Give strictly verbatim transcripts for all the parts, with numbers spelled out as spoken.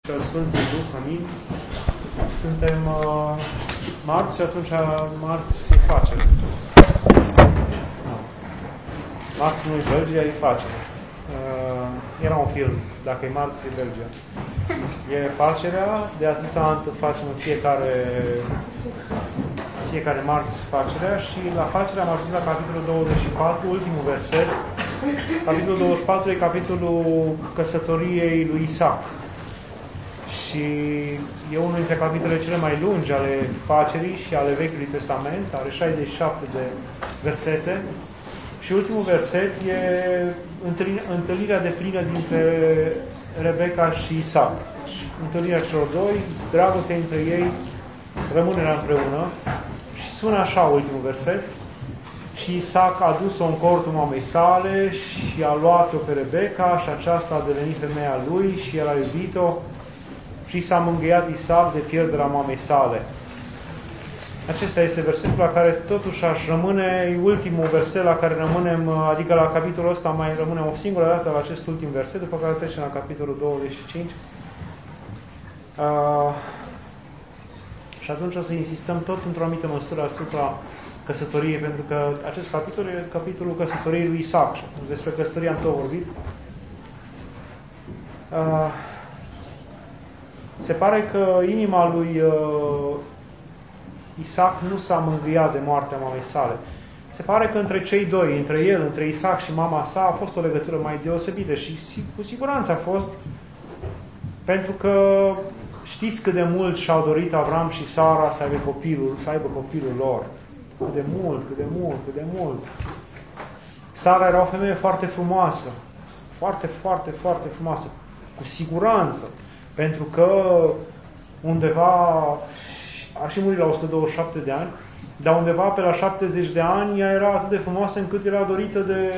și al Sfântului Duh, amin. Suntem uh, marți și atunci marți e facere. Marți nu e Belgia, e facere. Uh, era un film, dacă e marți e Belgia. E facerea, de atâția ani tot facem în fiecare, fiecare marți facerea și la facerea am ajuns la capitolul douăzeci și patru, ultimul verset. Capitolul douăzeci și patru e capitolul căsătoriei lui Isaac. Și e unul dintre capitolele cele mai lungi ale facerii și ale Vechiului Testament, are șaizeci și șapte de versete. Și ultimul verset e întâlnirea de plină dintre Rebecca și Isaac. Întâlnirea celor doi, dragostea între ei, rămânerea împreună. Și sună așa ultimul verset. Și Isaac a dus-o în cortul mamei sale și a luat-o pe Rebecca și aceasta a devenit femeia lui și el a iubit-o și s-a mângâiat Isaac de pierderea mamei sale. Acesta este versetul la care totuși aș rămâne, ultimul verset la care rămânem, adică la capitolul ăsta mai rămânem o singură dată la acest ultim verset, după care trecem la capitolul douăzeci și cinci. Uh, și atunci o să insistăm tot într-o anumită măsură asupra căsătoriei, pentru că acest capitol e capitolul căsătoriei lui Isaac. Despre căsătorie am tot vorbit. Uh, se pare că inima lui uh, Isaac nu s-a mângâiat de moartea mamei sale. Se pare că între cei doi, între el, între Isaac și mama sa, a fost o legătură mai deosebită și cu siguranță a fost, pentru că știți cât de mult și-au dorit Avram și Sara să aibă copilul, să aibă copilul lor. Cât de mult, cât de mult, cât de mult. Sara era o femeie foarte frumoasă. Foarte, foarte, foarte frumoasă. Cu siguranță. Pentru că undeva, a și murit la o sută douăzeci și șapte de ani, dar undeva pe la șaptezeci de ani ea era atât de frumoasă încât era dorită de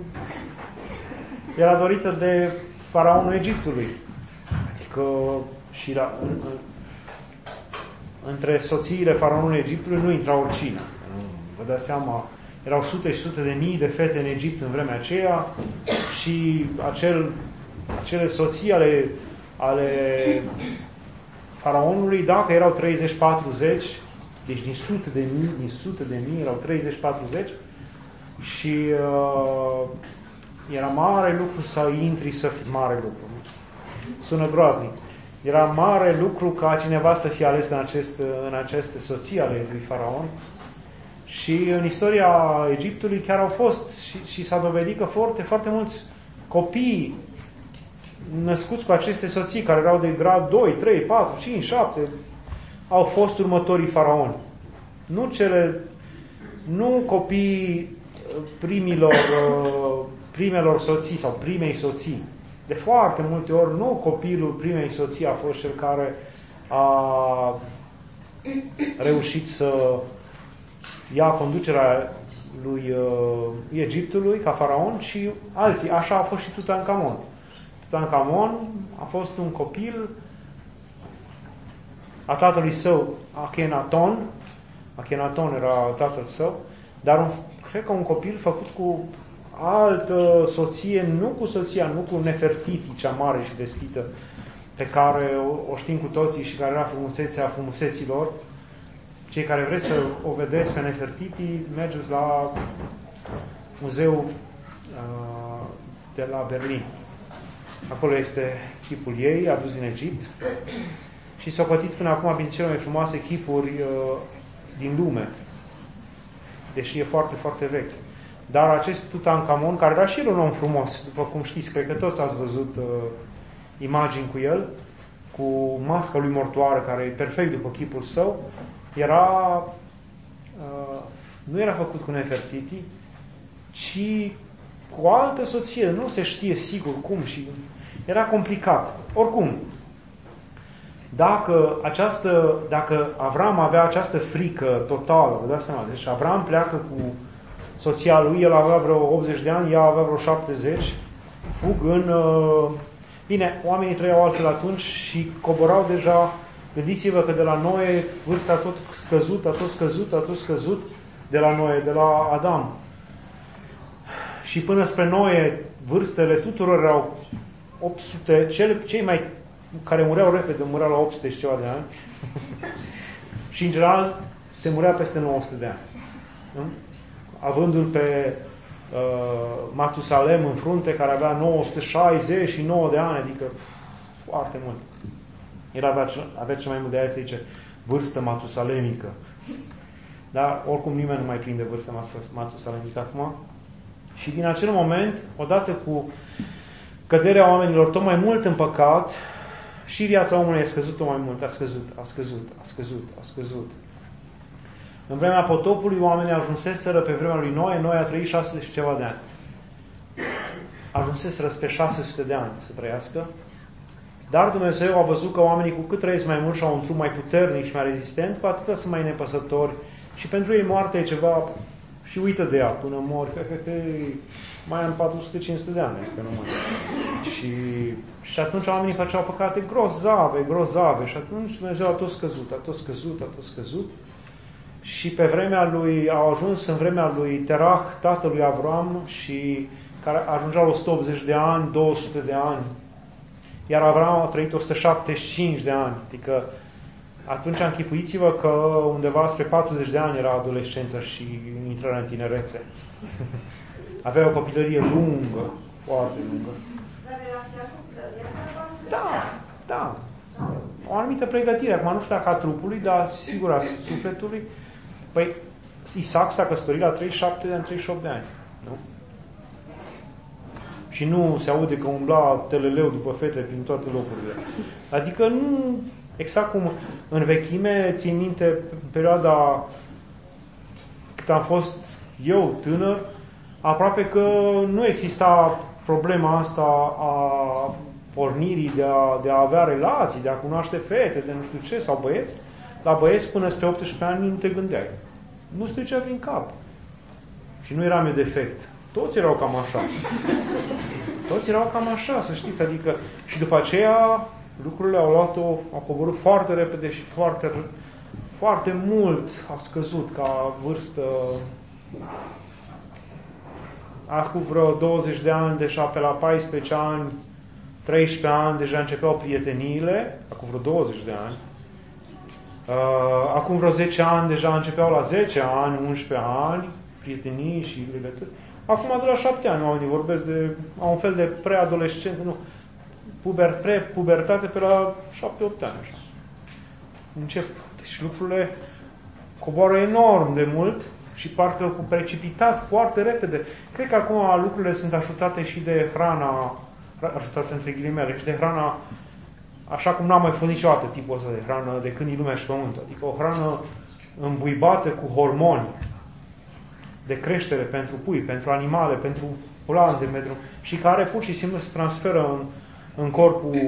era dorită de faraonul Egiptului. Adică și la, în, în, între soțiile faraonului Egiptului nu intra oricine. Vă dați seama, erau sute și sute de mii de fete în Egipt în vremea aceea și acel, acele soții ale, ale faraonului, dacă erau treizeci patruzeci, deci din sute de mii, din sute de mii erau treizeci patruzeci și uh, era mare lucru să intri să fii mare lucru. Sună groaznic. Era mare lucru ca cineva să fie ales în, acest, în aceste soții ale lui faraon. Și în istoria Egiptului chiar au fost și, și s-a dovedit că foarte, foarte mulți copii născuți cu aceste soții, care erau de grad doi, trei, patru, cinci, șapte, au fost următorii faraoni. Nu cele, nu copiii primilor, primelor soții sau primei soții. De foarte multe ori, nu copilul primei soții a fost cel care a reușit să ia conducerea lui uh, Egiptului ca faraon, și alții. Așa a fost și Tutankhamon. Tutankhamon a fost un copil a tatălui său, Akhenaton. Akhenaton era tatăl său, dar un, cred că un copil făcut cu altă soție, nu cu soția, nu cu Nefertiti, cea mare și vestită, pe care o, o știm cu toții și care era frumusețea frumuseților. Cei care vreți să o vedeți pe Nefertiti, mergeți la muzeul uh, de la Berlin. Acolo este chipul ei, adus din Egipt, și s-au cotit până acum prin cele mai frumoase chipuri uh, din lume, deși e foarte, foarte vechi. Dar acest Tutankhamon, care era și el un om frumos, după cum știți, cred că toți ați văzut uh, imagini cu el, cu masca lui mortoară, care e perfect după chipul său, era uh, nu era făcut cu Nefertiti, ci cu o altă soție. Nu se știe sigur cum și era complicat. Oricum, dacă această, dacă Avram avea această frică totală, vă dați seama, deci Avram pleacă cu soția lui, el avea vreo optzeci de ani, ea avea vreo șaptezeci, fug în... Uh, bine, oamenii trăiau altfel atunci și coborau deja. Gândiți-vă că de la Noe vârsta a tot scăzut, a tot scăzut, a tot scăzut de la Noe, de la Adam. Și până spre Noe, vârstele tuturor erau opt sute, cele, cei mai care mureau repede, mureau la opt sute și ceva de ani. Și în general se murea peste nouă sute de ani. Nu? Avându-l pe uh, Matusalem în frunte, care avea nouă sute șaizeci și nouă de ani, adică foarte mult. El avea, avea cel mai mult, de aia se zice vârstă matusalemică. Dar oricum nimeni nu mai prinde vârsta matusalemică acum. Și din acel moment, odată cu căderea oamenilor tot mai mult în păcat, și viața omului a scăzut tot mai mult, a scăzut, a scăzut, a scăzut, a scăzut. În vremea potopului, oamenii ajunseseră pe vremea lui Noe, Noe a trăit șase sute și ceva de ani. Ajunseseră spre șase sute de ani să trăiască. Dar Dumnezeu a văzut că oamenii cu cât trăiesc mai mult și au un trup mai puternic și mai rezistent, cu atât sunt mai nepăsători. Și pentru ei moartea e ceva și uită de ea până mor. He, he, he, mai am patru sute cinci sute de ani, că nu mai. Și, și atunci oamenii făceau păcate grozave, grozave. Și atunci Dumnezeu a tot scăzut, a tot scăzut, a tot scăzut. Și pe vremea lui, au ajuns în vremea lui Terah, tatălui Avram, și care ajungea la o sută optzeci de ani, două sute de ani. Iar Avram a trăit o sută șaptezeci și cinci de ani. Adică atunci închipuiți-vă că undeva spre patruzeci de ani era adolescența și intrarea în tinerețe. Avea o copilărie lungă, foarte lungă. Da, da. O anumită pregătire. Acum nu știu dacă a trupului, dar sigur a sufletului. Păi, Isaac s-a căsătorit la treizeci și șapte de ani, treizeci și opt de ani. Nu? Și nu se aude că umbla teleleu după fete prin toate locurile. Adică nu... Exact cum în vechime, țin minte, în perioada cât am fost eu tânăr, aproape că nu exista problema asta a pornirii de a, de a avea relații, de a cunoaște fete, de nu știu ce, sau băieți. La băieți până spre optsprezece ani nu te gândeai. Nu știu ce prin cap. Și nu eram eu defect. Toți erau cam așa. Toți erau cam așa, să știți. Adică, și după aceea lucrurile au luat-o, au coborât foarte repede și foarte, foarte mult au scăzut ca vârstă. Acum vreo douăzeci de ani, deja pe la paisprezece ani, treisprezece ani, deja începeau prieteniile, acum vreo douăzeci de ani. Acum vreo zece ani, deja începeau la zece ani, unsprezece ani, prietenii și legături. Acum de la șapte ani oamenii vorbesc de, au un fel de preadolescent, nu, puber, pre-pubertate pe la șapte opt ani. Așa. Încep. Deci lucrurile coboară enorm de mult și parcă cu precipitat foarte repede. Cred că acum lucrurile sunt ajutate și de hrana, ajutate între ghilimele, și de hrana, așa cum n-a mai fost niciodată tipul ăsta de hrană de când e lumea și pământul. Adică o hrană îmbuibată cu hormoni de creștere pentru pui, pentru animale, pentru plante, pentru... și care pur și simplu se transferă în, în corpul,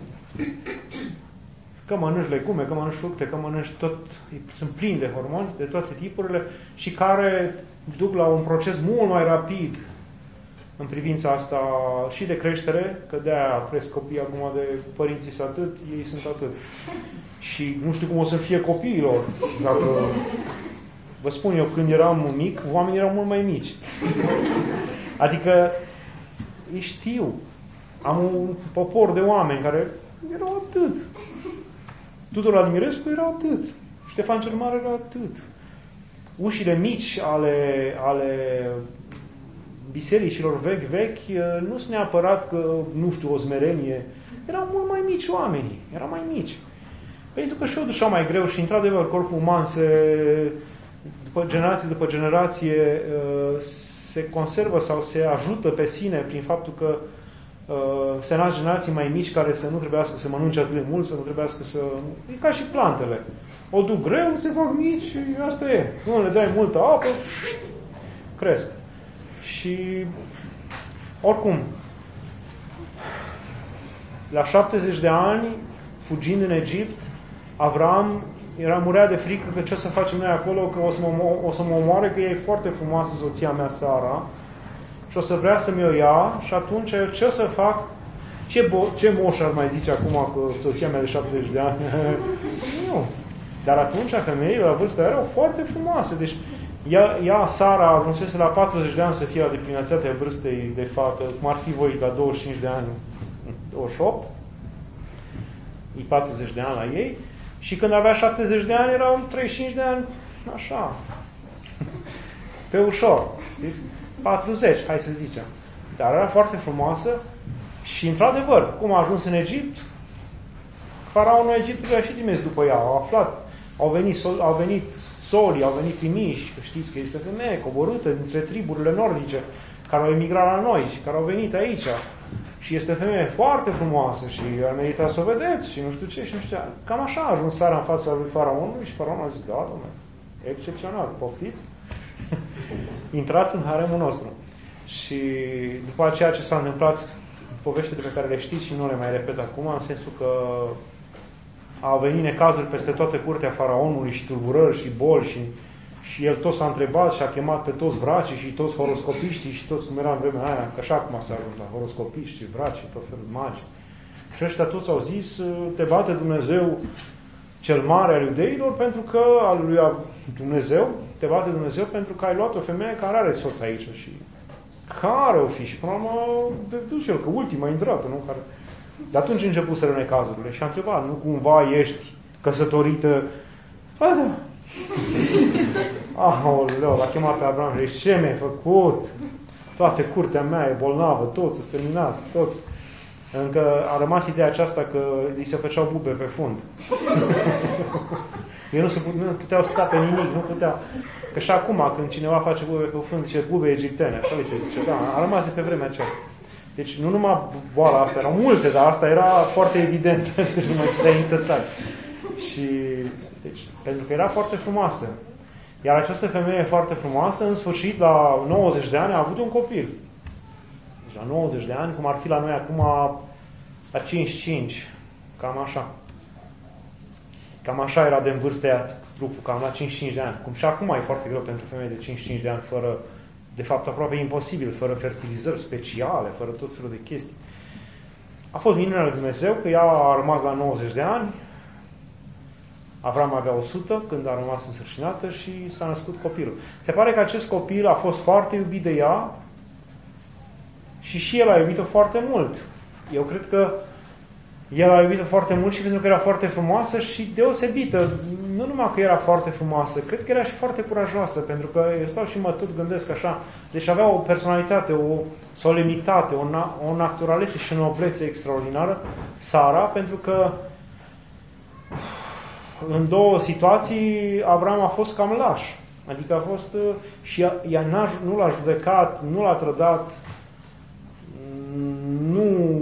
că mănânci legume, că mănânci fructe, că mănânci tot, sunt plini de hormoni de toate tipurile și care duc la un proces mult mai rapid în privința asta și de creștere, că de-aia cresc copiii acum de părinții sunt atât, ei sunt atât. Și nu știu cum o să fie copiilor, dacă... Vă spun eu, când eram mic, oamenii erau mult mai mici. Adică, ei știu. Am un popor de oameni care erau atât. Tudor Admirescu era atât. Ștefan cel Mare era atât. Ușile mici ale, ale bisericilor vechi-vechi nu sunt neapărat că, nu știu, o smerenie. Erau mult mai mici oamenii. Erau mai mici. Pentru că și-o dușeau mai greu și, într-adevăr, corpul uman se... după generație după generație se conservă sau se ajută pe sine prin faptul că se nasc generații mai mici care să nu trebuiască să mănânce atât de mult, să nu trebuiască să... E ca și plantele. O duc greu, se fac mici și asta e. Nu le dai multă apă, cresc. Și oricum, la șaptezeci de ani, fugind în Egipt, Avram era murea de frică că ce o să facem noi acolo, că o să mă, o să mă omoare, că e foarte frumoasă soția mea, Sara, și o să vrea să mi-o ia, și atunci ce o să fac? Ce, bo- ce moș ar mai zice acum că soția mea de șaptezeci de ani? Nu. Dar atunci femeile la vârsta erau foarte frumoase. Deci ea, ea Sara, ajunsese la patruzeci de ani să fie la deplinătatea vârstei de fată, cum ar fi voi la douăzeci și cinci de ani, douăzeci și opt. e patruzeci de ani la ei, și când avea șaptezeci de ani erau treizeci și cinci de ani, așa, pe ușor, patruzeci, hai să zicem. Dar era foarte frumoasă și, într-adevăr, cum a ajuns în Egipt, faraonul Egiptului a și trimis după ea, au aflat, au venit, au venit solii, au venit trimiși, că știți că este femeie coborâtă dintre triburile nordice, care au emigrat la noi și care au venit aici. Și este femeie foarte frumoasă și ar merita să o vedeți și nu știu ce și nu știu ce. Cam așa a ajuns Sara în fața lui faraonului și faraonul a zis, da, dom'le, excepțional, poftiți? Intrați în haremul nostru. Și după aceea ce s-a întâmplat, poveștile pe care le știți și nu le mai repet acum, în sensul că au venit necazuri peste toată curtea faraonului și tulburări și boli și, și el tot s-a întrebat și a chemat pe toți vracii și toți horoscopiștii și toți cum era în vremea aia, că așa acum s-a ajuns la horoscopiști și vraci și tot felul de magi. Și ăștia toți au zis, te bate Dumnezeu cel mare al iudeilor pentru că al lui Dumnezeu, te bate Dumnezeu pentru că ai luat o femeie care are soț aici și care o fi? Și până la urmă, duce el, că ultima intrată, nu? Care... De atunci început să răne cazurile și a întrebat, nu cumva ești căsătorită? A, da. Aoleu, l-a chemat pe Abraham și zice, ce mi-ai făcut? Toate curtea mea e bolnavă, toți sunt terminați, toți. Încă a rămas ideea aceasta că îi se făceau bube pe fund. Ei nu, se put, nu puteau sta pe nimic, nu puteau. Că și acum, când cineva face bube pe fund, zice bube egiptene, așa li se zice. Da, a rămas de pe vremea aceea. Deci nu numai boala asta, erau multe, dar asta era foarte evident, pentru că nu mai puteai insățat. Și, deci, pentru că era foarte frumoasă. Iar această femeie foarte frumoasă, în sfârșit, la nouăzeci de ani, a avut un copil. Deci la nouăzeci de ani, cum ar fi la noi acum, la cincizeci și cinci, cam așa. Cam așa era de în vârstă aia trupul, cam la cincizeci și cinci de ani. Cum și acum e foarte greu pentru femei de cincizeci și cinci de ani, fără, de fapt aproape imposibil, fără fertilizări speciale, fără tot felul de chestii. A fost minunea lui Dumnezeu că ea a rămas la nouăzeci de ani, Avram avea o sută când a rămas însărcinată și s-a născut copilul. Se pare că acest copil a fost foarte iubit de ea și și el a iubit-o foarte mult. Eu cred că el a iubit-o foarte mult și pentru că era foarte frumoasă și deosebită. Nu numai că era foarte frumoasă, cred că era și foarte curajoasă, pentru că eu stau și mă tot gândesc așa. Deci avea o personalitate, o solemnitate, o, na- o naturalețe și o noblețe extraordinară, Sara, pentru că în două situații Avram a fost cam laș. Adică a fost și ea, ea n-a, nu l-a judecat, nu l-a trădat, nu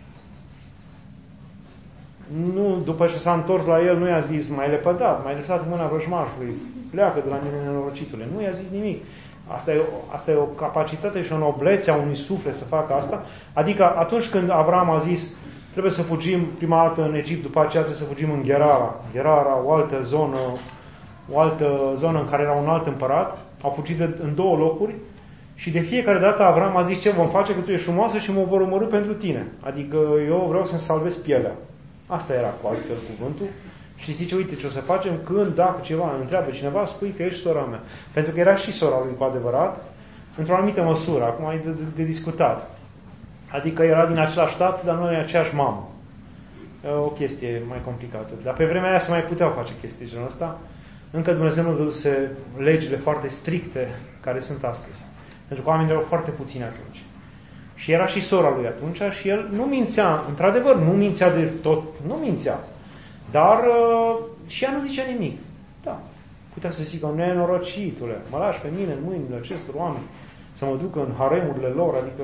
nu, după ce s-a întors la el, nu i-a zis, m-ai lepădat, m-ai lăsat mâna vrăjmașului, pleacă de la mine nenorocitule. Nu i-a zis nimic. Asta e, asta e o capacitate și o noblețe a unui suflet să facă asta. Adică atunci când Avram a zis, trebuie să fugim prima dată în Egipt, după aceea trebuie să fugim în Gerara. Gerara, o altă zonă, o altă zonă în care era un alt împărat. Au fugit de, în două locuri și de fiecare dată Avram a zis, ce vom face, că tu ești frumoasă și mă vor omorî pentru tine. Adică eu vreau să-mi salvez pielea. Asta era cu altfel cuvântul. Și zice, uite ce o să facem când, dacă ceva îmi întreabă cineva, spui că ești sora mea. Pentru că era și sora lui cu adevărat, într-o anumită măsură, acum e de, de, de discutat. Adică era din același stat, dar nu e aceeași mamă. O chestie mai complicată. Dar pe vremea aia se mai puteau face chestii genul ăsta. Încă Dumnezeu nu dăduse legile foarte stricte care sunt astăzi. Pentru că oamenii erau foarte puțini atunci. Și era și sora lui atunci și el nu mințea, într-adevăr, nu mințea de tot, nu mințea. Dar uh, și ea nu zicea nimic. Da. Putea să zică, nenorocitule, mă lași pe mine în mâinile acestor oameni să mă ducă în haremurile lor, adică...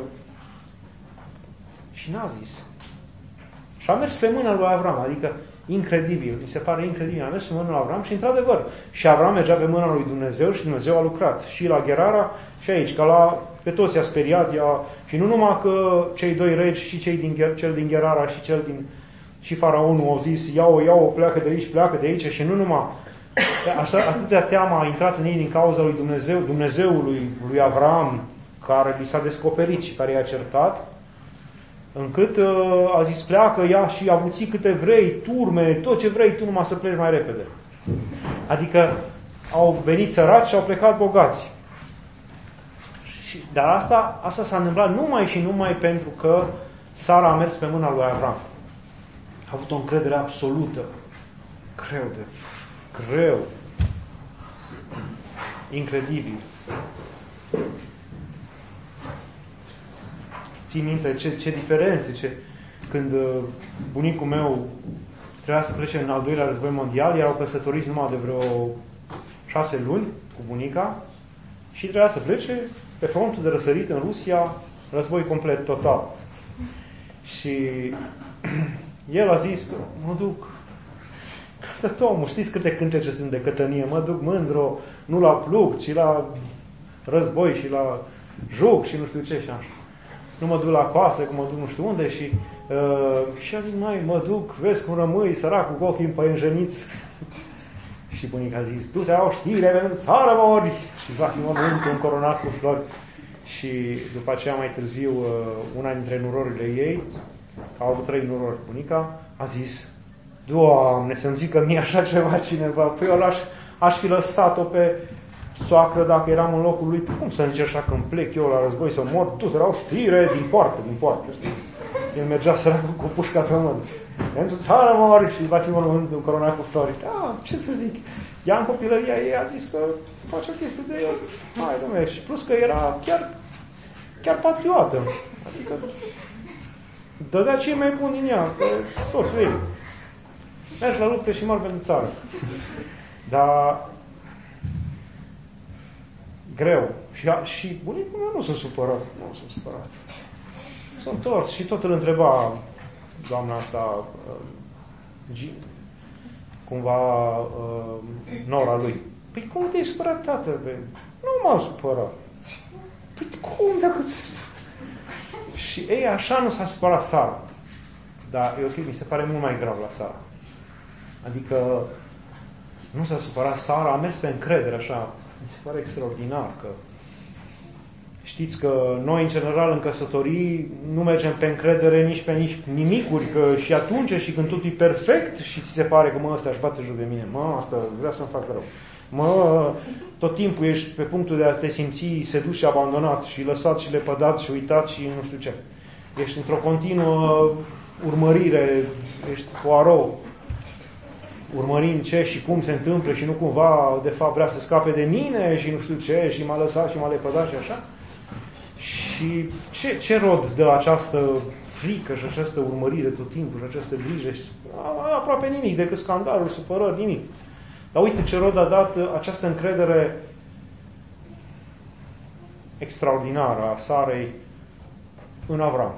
Și n-a zis. Și a mers pe mâna lui Avram, adică incredibil, mi se pare incredibil, a mers pe mâna lui Avram și într-adevăr, și Avram mergea pe mâna lui Dumnezeu și Dumnezeu a lucrat. Și la Gerara și aici, că la, pe toți i-a speriat, ea, și nu numai că cei doi regi, și cei din, cel din Gerara și cel din... Și faraonul au zis, ia-o, ia-o, pleacă de aici, pleacă de aici și nu numai. Așa, atâtea teamă a intrat în ei din cauza lui Dumnezeu, Dumnezeului lui Avram, care li s-a descoperit și care i-a certat, încât uh, a zis, pleacă, ia și avuții câte vrei, turme, tot ce vrei tu, numai să pleci mai repede. Adică au venit săraci și au plecat bogați. Și, dar asta, asta s-a întâmplat numai și numai pentru că Sara a mers pe mâna lui Avram. a avut o încredere absolută. Greu de... Greu. Incredibil. Ții minte ce, ce diferențe, ce... Când bunicul meu trebuia să plece în al doilea război mondial, erau căsătoriți numai de vreo șase luni cu bunica și trebuia să plece pe frontul de răsărit în Rusia, război complet, total. Și el a zis că mă duc, Tomul, știți câte cântece sunt de cătănie, mă duc mândro, nu la plug, ci la război și la joc și nu știu ce și așa. Nu mă duc la coasă, că mă duc nu știu unde și uh, și a zis, mai, mă duc, vezi cum rămâi, săracul cu ochii împăienjeniți. Și bunica a zis, du-te, au știre, în țară mori! Și va fi mormântul încoronat cu flori. Și după aceea, mai târziu, una dintre nurorile ei, au avut trei nurori, bunica, a zis, Doamne, să-mi zică mie așa ceva cineva, păi eu aș, aș fi lăsat-o pe soacră dacă eram în locul lui, cum să zice așa când plec eu la război să mor, tu erau știre din poartă, din poartă, știi? El mergea săracul cu pușca pe mână. Pentru țară mori și va fi mormânt încoronat cu flori. Da, ce să zic? Ea în copilăria ei a zis că face o chestie de el. Hai, dom'le, și plus că era chiar, chiar patriotă. Adică dădea cei mai buni din ea, că toți vei. Mergi la lupte și mori pentru țară. Dar greu. Și, și bunicul meu nu s-a supărat. Nu s-a supărat. S-a întors și tot îl întreba doamna asta, uh, cumva uh, nora lui. Păi cum te-ai supărat, tată? Bă? Nu m-am supărat. Păi cum dacă... Și ei, așa nu s-a supărat Sara. Dar e ok, mi se pare mult mai grav la Sara. Adică nu s-a supărat Sara, a mers pe încredere, așa. Mi se pare extraordinar că știți că noi, în general, în căsătorii, nu mergem pe încredere nici pe nici nimicuri, că și atunci și când totul e perfect și ți se pare că, mă, ăsta își bate joc de mine, mă, asta vrea să-mi facă rău. Mă, tot timpul ești pe punctul de a te simți sedus și abandonat și lăsat și lepădat și uitat și nu știu ce. Ești într-o continuă urmărire, ești Poirot, urmărind ce și cum se întâmplă și nu cumva, de fapt, vrea să scape de mine și nu știu ce și m-a lăsat și m-a lepădat și așa. Și ce, ce rod dă această frică și această urmărire tot timpul și această grijă? Aproape nimic, decât scandalul, supărări, nimic. Dar uite ce rod a dat această încredere extraordinară a Sarei în Avram.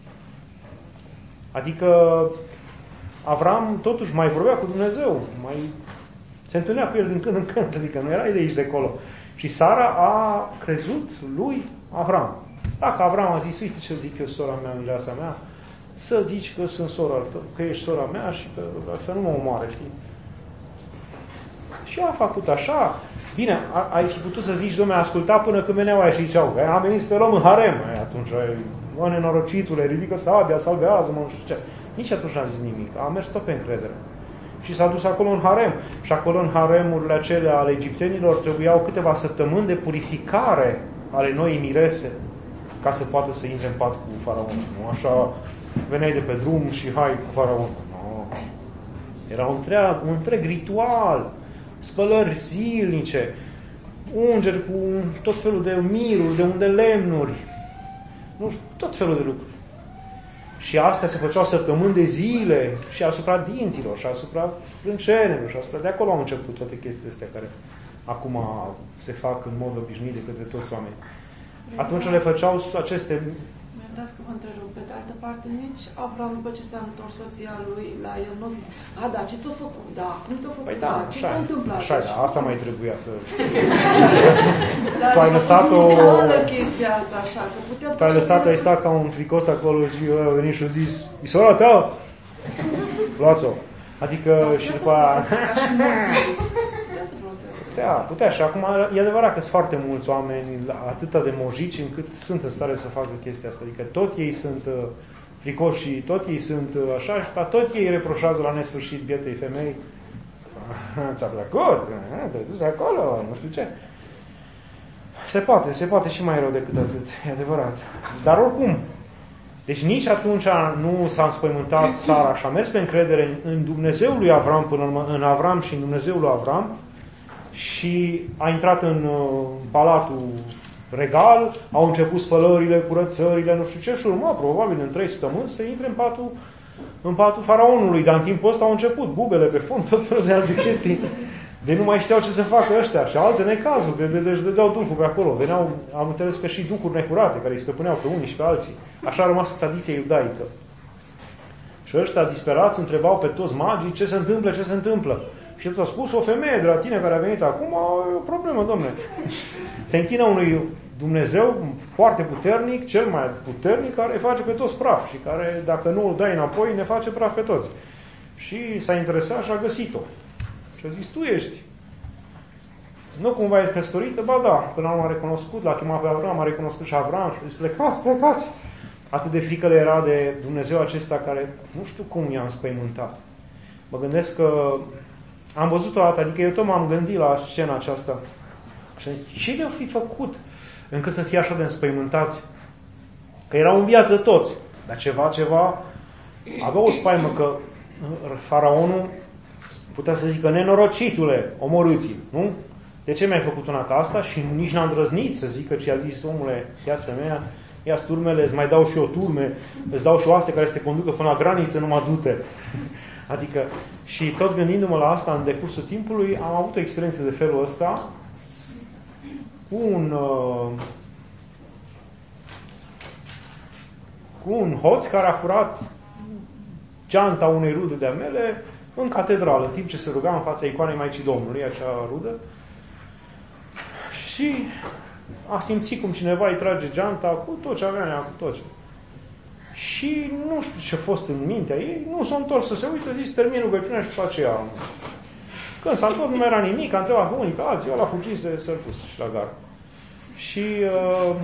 Adică Avram totuși mai vorbea cu Dumnezeu, mai se întâlnea cu el din când în când, adică nu era de aici de acolo. Și Sara a crezut lui Avram. Dacă Avram a zis, uite ce zic eu, sora mea, mireasa mea, să zici că sunt sora ta, că ești sora mea și că să nu mă omoare, știi? Și a făcut așa. Bine, a, ai fi putut să zici, dom'le, asculta până când veneau aia și ziceau, am venit să te luăm în harem. Aia, atunci, mă, nenorocitule, ridică sabia, salvează-mă, nu știu ce. Nici atunci n-a zis nimic. A mers tot pe încredere. Și s-a dus acolo în harem. Și acolo în haremurile acelea ale egiptenilor trebuiau câteva săptămâni de purificare ale noii mirese ca să poată să intre în pat cu faraonul. Nu așa veneai de pe drum și hai cu faraonul. Nu. Era un întreg, un întreg ritual. Spălări zilnice, ungeri cu tot felul de miruri, de unde lemnuri, nu știu, tot felul de lucruri. Și astea se făceau săptămâni de zile și asupra dinților și asupra sprâncenelor și asupra. De acolo au început toate chestiile astea care acum se fac în mod obișnuit de către toți oamenii. Atunci le făceau aceste... Dați că vă întrerup. Pe de altă parte, nici Avram, după ce s-a întors soția lui la el, nu a zis, a, da, ce ți-a făcut? Da, cum ți-a făcut? Păi da, da, ce s-a întâmplat? Așa, da, asta mai trebuia să... Dar tu ai lăsat-o... chestia asta, așa, că putea... Tu ai lăsat-o, ai stat ca un fricos acolo și a venit și a zis, e sora ta? Luați-o. Adică da, și după aia... Da, putea. Și acum e adevărat că sunt foarte mulți oameni atâta de mojici încât sunt în stare să facă chestia asta. Adică tot ei sunt uh, fricoși și tot ei sunt uh, așa și tot ei reproșează la nesfârșit bietei femei. Ți-a plăcut? Te-ai dus acolo? Nu știu ce. Se poate, se poate și mai rău decât atât. E adevărat. Dar oricum, Deci nici atunci nu s-a înspăimântat Sara și a mers pe încredere în Dumnezeul lui Avram, până în Avram și în Dumnezeul lui Avram, și a intrat în palatul regal, au început spălările, curățările, nu știu ce, și urma probabil în trei săptămâni să intre în patul, în patul faraonului, dar în timpul ăsta au început bubele pe fond, tot felul de alte chestii. De nu mai știau ce să facă ăștia și alte necazuri, de, de, de, de dădeau duhul pe acolo. Veneau, am înțeles că și duhuri necurate, care îi stăpâneau pe unii și pe alții. Așa a rămas tradiția iudaică. Și ăștia disperați întrebau pe toți magii ce se întâmplă, ce se întâmplă. Și el a spus, o femeie de la tine care a venit acum, e o problemă, domne. Se închină unui Dumnezeu foarte puternic, cel mai puternic, care îi face pe toți praf și care, dacă nu îl dai înapoi, ne face praf pe toți. Și s-a interesat și a găsit-o. Și a zis, tu ești. Nu cumva ești căsătorită? Ba da, până am recunoscut, l-a chemat pe Avram, a recunoscut și Avram și a zis, plecați, plecați. Atât de frică le era de Dumnezeu acesta care, nu știu cum i-a înspăimântat. Mă gândesc că am văzut o dată, adică eu tot m-am gândit la scena aceasta. Și am zis, ce le-au fi făcut încât să fie așa de înspăimântați? Că erau în viață toți. Dar ceva, ceva, avea o spaimă că faraonul putea să zică, nenorocitule, omorâți-l, nu? De ce mi-ai făcut una ca asta? Și nici n-a îndrăznit să zică ce a zis, omule, ia-ți femeia, ia-ți turmele, îți mai dau și eu turme, îți dau și oaste care să te conducă până la graniță, numai du-te. Adică, și tot gândindu-mă la asta în decursul timpului, am avut o experiență de felul ăsta cu un, uh, cu un hoț care a furat geanta unei rude de-a mele în catedrală, în timp ce se ruga în fața icoanei Maicii Domnului, acea rudă. Și a simțit cum cineva îi trage geanta cu tot ce avea, cu tot ce. Și nu știu ce a fost în mintea ei, nu s-a întors să se uită, zis, termin rugăciunea și face ea. Când s-a întors, nu era nimic, a întrebat pe unii, pe alții, ăla a fugit, s-a pus și la gară. Și uh,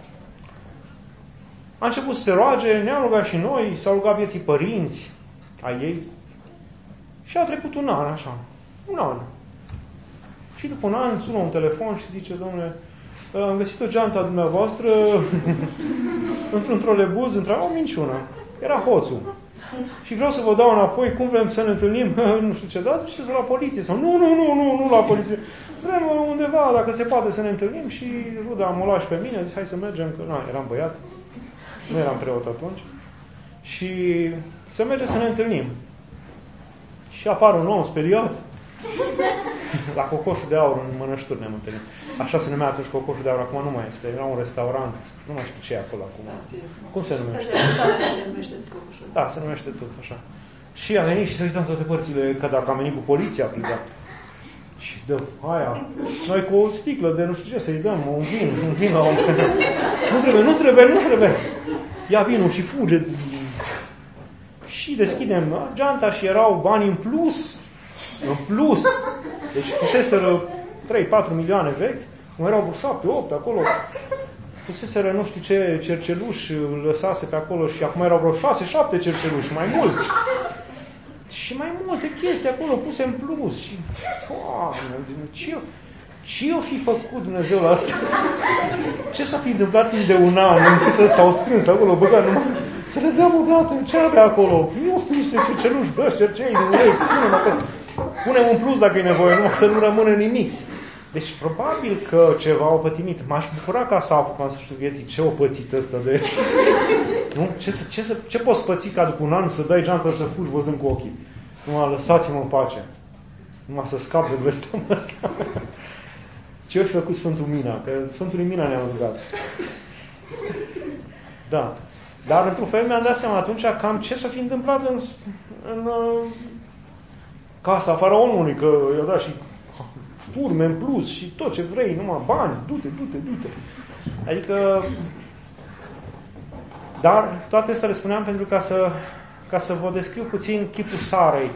a început să se roage, ne-am rugat și noi, s-au rugat vieții părinți a ei. Și a trecut un an, așa. Un an. Și după un an sună un telefon și zice, domnule, am găsit o geantă a dumneavoastră într-un trolebuz, într-o minciună. Era hoțul. Și vreau să vă dau înapoi, cum vrem să ne întâlnim, nu știu ce, dar duceți la poliție. Sau nu, nu, nu, nu, nu la poliție. Vrem undeva, dacă se poate, să ne întâlnim. Și ruda m-a luat și pe mine, a zis, hai să mergem, că na, eram băiat. Nu eram preot atunci. Și să mergem să ne întâlnim. Și apare un om speriat. La Cocoșul de Aur, în Mănășturi ne-am întâlnit. Așa se numea atunci Cocoșul de Aur, acum nu mai este. Era un restaurant, nu mai știu ce e acolo acum. Cum se numește? Se numește Cocoșul. Da, se numește tot așa. Și a venit și se uită în toate părțile, că dacă a venit cu poliția, a plicat. Și dă aia. Noi cu o sticlă de nu știu ce să-i dăm, un vin, un vin la om. Nu trebuie, nu trebuie, nu trebuie. Ia vinul și fuge. Și deschidem geanta și erau bani în plus. În plus. Deci puseseră trei patru milioane vechi, cum erau șapte opt acolo. Puseseră nu știu ce cerceluși lăsase pe acolo și acum erau vreo șase șapte cerceluși, mai mulți. Și mai multe chestii acolo puse în plus. Și, Doamne, ce, ce o fi făcut Dumnezeu la asta? Ce s-a fi întâmplat timp de un an încât ăsta au strâns acolo, băgat numai să le dăm odată ce avea acolo. Nu știu niște cerceluși, bă, cercei, din ulei, punem un plus dacă e nevoie, numai să nu rămână nimic. Deci probabil că ceva au pătimit. M-aș bucura ca să apuc în sfârșitul vieții ce o pățit ăsta de... Nu? Ce, ce, ce, ce poți păți ca după un an să dai geantă să fugi văzând cu ochii? Numai lăsați-mă în pace. Numai să scap de blestemul ăsta. Ce-o fi făcut Sfântul Mina? Că Sfântul Mina ne-a rugat. Da. Dar într-un fel mi-am dat seama atunci cam ce s-a fi întâmplat în, în uh, casa faraonului, că i-a dat și turme în plus și tot ce vrei, numai bani, du-te, du-te, du-te. Adică, dar toate astea le spuneam pentru ca să, ca să vă descriu puțin chipul Sarei,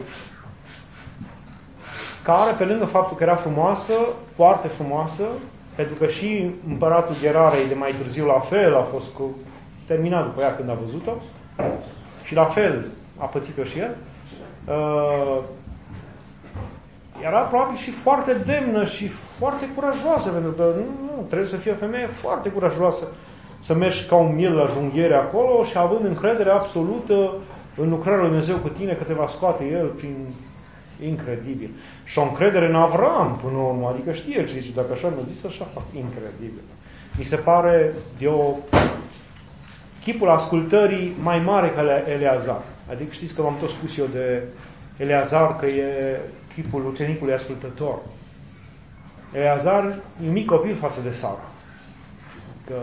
care, pe lângă faptul că era frumoasă, foarte frumoasă, pentru că și împăratul Gherarei de mai târziu la fel a fost cu, terminat după ea când a văzut-o și la fel a pățit-o și el. Uh, era probabil și foarte demnă și foarte curajoasă, pentru că nu, nu trebuie să fie o femeie foarte curajoasă să mergi ca un miel la junghiere acolo și având încredere absolută în lucrarea lui Dumnezeu cu tine, că te va scoate El prin... Incredibil. Și o încredere în Avram până la urmă, adică știe ce zice, dacă așa mi-a zis, așa fac. Incredibil. Mi se pare de o chipul ascultării mai mare ca Eleazar. Adică știți că v-am tot spus eu de Eleazar, că e chipul ucenicului ascultător. Eleazar e un mic copil față de Sara. Că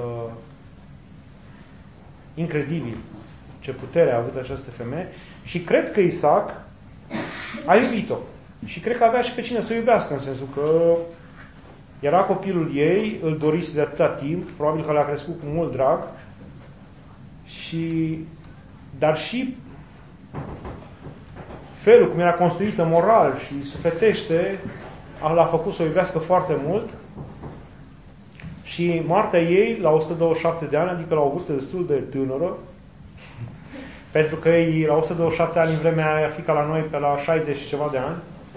incredibil ce putere a avut această femeie și cred că Isaac a iubit-o. Și cred că avea și pe cine să iubească, în sensul că era copilul ei, îl dorise de atâta timp, probabil că l-a crescut cu mult drag, și, dar și felul cum era construită moral și sufletește l-a făcut să o iubească foarte mult. Și moartea ei la o sută douăzeci și șapte de ani, adică la o vârstă destul de tânără, pentru că ei la o sută douăzeci și șapte ani, în vremea aia, fi ca la noi pe la șaizeci și ceva de ani,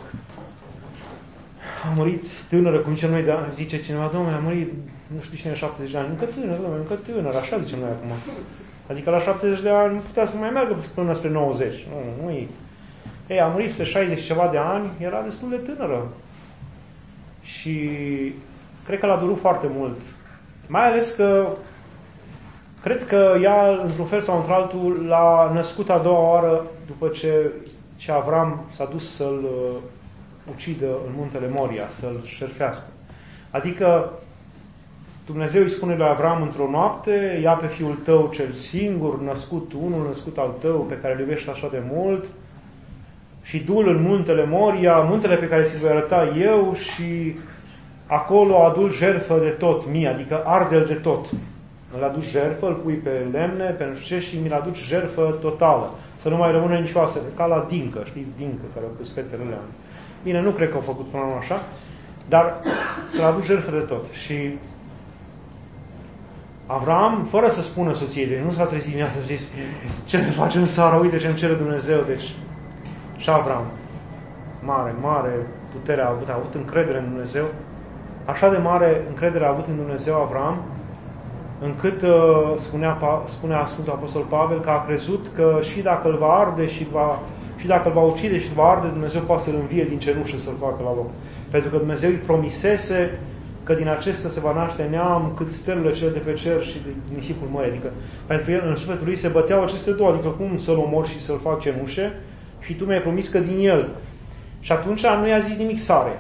a murit tânără, cum zice noi, de ani, zice cineva, domnule, a murit, nu știu cine, șaptezeci de ani, încă tânără, domnule, încă tânără, așa zicem noi acum. Adică la șaptezeci de ani putea să mai meargă până spre nouăzeci. Nu, nu e. Ei, a murit pe șaizeci și ceva de ani, era destul de tânără. Și cred că l-a durut foarte mult. Mai ales că cred că ea, într-un fel sau într-altul, l-a născut a doua oară după ce, ce Avram s-a dus să-l uh, ucidă în muntele Moria, să-l șerfească. Adică Dumnezeu îi spune lui Avram într-o noapte, ia pe fiul tău cel singur, născut unul, născut al tău, pe care îl iubești așa de mult, și du-l în muntele Moria, muntele pe care ți-l voi arăta eu, și acolo adu-l jertfă de tot mie, adică arde-l de tot. Îl aduci jertfă, îl pui pe lemne, pe nu știu ce, și mi-l aduci jertfă totală. Să nu mai rămână nici oase, ca la dincă, știți, dincă, care au pus fetele lemne. Bine, nu cred că au făcut până la așa, dar să-l aduci jertfă de tot. Și Avram, fără să spună soției, deci nu s-a trezit dimineața și zis, ce ne facem Sara, uite ce îmi cere Dumnezeu. Deci, și Avram, mare, mare putere a avut, a avut încredere în Dumnezeu, așa de mare încredere a avut în Dumnezeu Avram, încât uh, spunea, spunea Sfântul Apostol Pavel că a crezut că și dacă îl va arde și, va, și dacă îl va ucide și îl va arde, Dumnezeu poate să-l învie din cenușă să-l facă la loc. Pentru că Dumnezeu îi promisese că din acesta se va naște neam cât stelele cele de pe cer și de nisipul mării. Adică pentru el, în sufletul lui, se băteau aceste două, adică cum să-l omor și să-l fac cenușe, și tu mi-ai promis că din el. Și atunci nu i-a zis nimic Sare.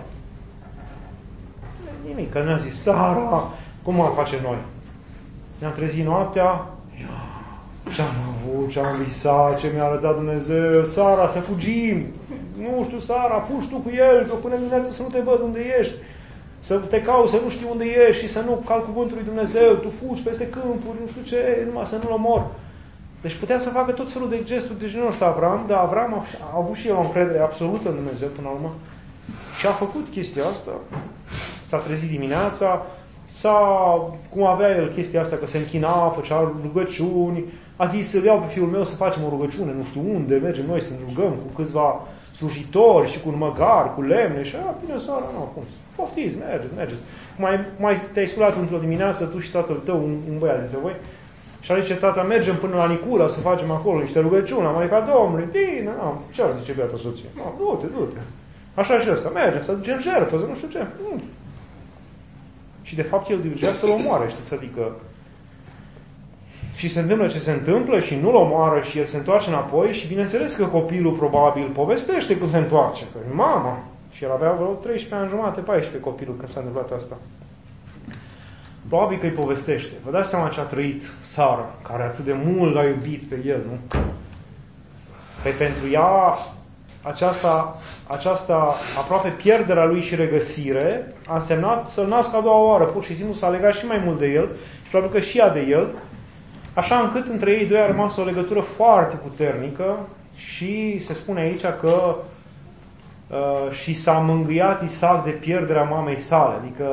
Nimic, că ne-a zis, Sara, cum ar face noi? Ne-am trezit noaptea, ce-am avut, ce-am visat, ce mi-a arătat Dumnezeu, Sara, să fugim. Nu știu, Sara, fugi tu cu el, că până dimineața să nu te văd unde ești. Să te cauți, să nu știi unde ești și să nu cal cuvântul lui Dumnezeu, tu fugi peste câmpuri, nu știu ce, numai să nu-l omor. Deci putea să facă tot felul de gesturi de genul ăsta Avram, dar Avram a, a avut și el o încredere absolută în Dumnezeu până la urmă. Și a făcut chestia asta. S-a trezit dimineața, s-a, cum avea el chestia asta, că se închina, făcea rugăciuni, a zis să iau pe fiul meu să facem o rugăciune, nu știu unde, mergem noi să ne rugăm cu câțiva slujitori și cu un măgar, cu lemne și a, bine, Sara, nu, cum, poftiți, mergeți, mergeți. Mai, mai te-ai sculat într-o dimineață, tu și tatăl tău, un, un băiat dintre voi, și a zice, tata, mergem până la Nicula să facem acolo niște rugăciuni, am adică, Domnule, bine, nu, ce ar zice beata soție? Nu, du-te, du-te. Așa și ăsta, mergem, să ducem jertfă, să nu știu ce. Mm. Și de fapt el dirigea să-l omoare, știți, adică și se întâmplă ce se întâmplă și nu-l omoară și el se întoarce înapoi și bineînțeles că copilul probabil povestește cum se întoarce, că mama, și el avea vreo treisprezece ani jumate, paisprezece copilul când s-a întâmplat asta. Probabil că îi povestește. Vă dați seama ce a trăit Sara, care atât de mult l-a iubit pe el, nu? Păi pentru ea aceasta, aceasta aproape pierderea lui și regăsire a însemnat să-l nască a doua oară, pur și simplu s-a legat și mai mult de el și probabil că și ea de el, așa încât între ei doi a rămas o legătură foarte puternică și se spune aici că uh, și s-a mângâiat Isaac de pierderea mamei sale, adică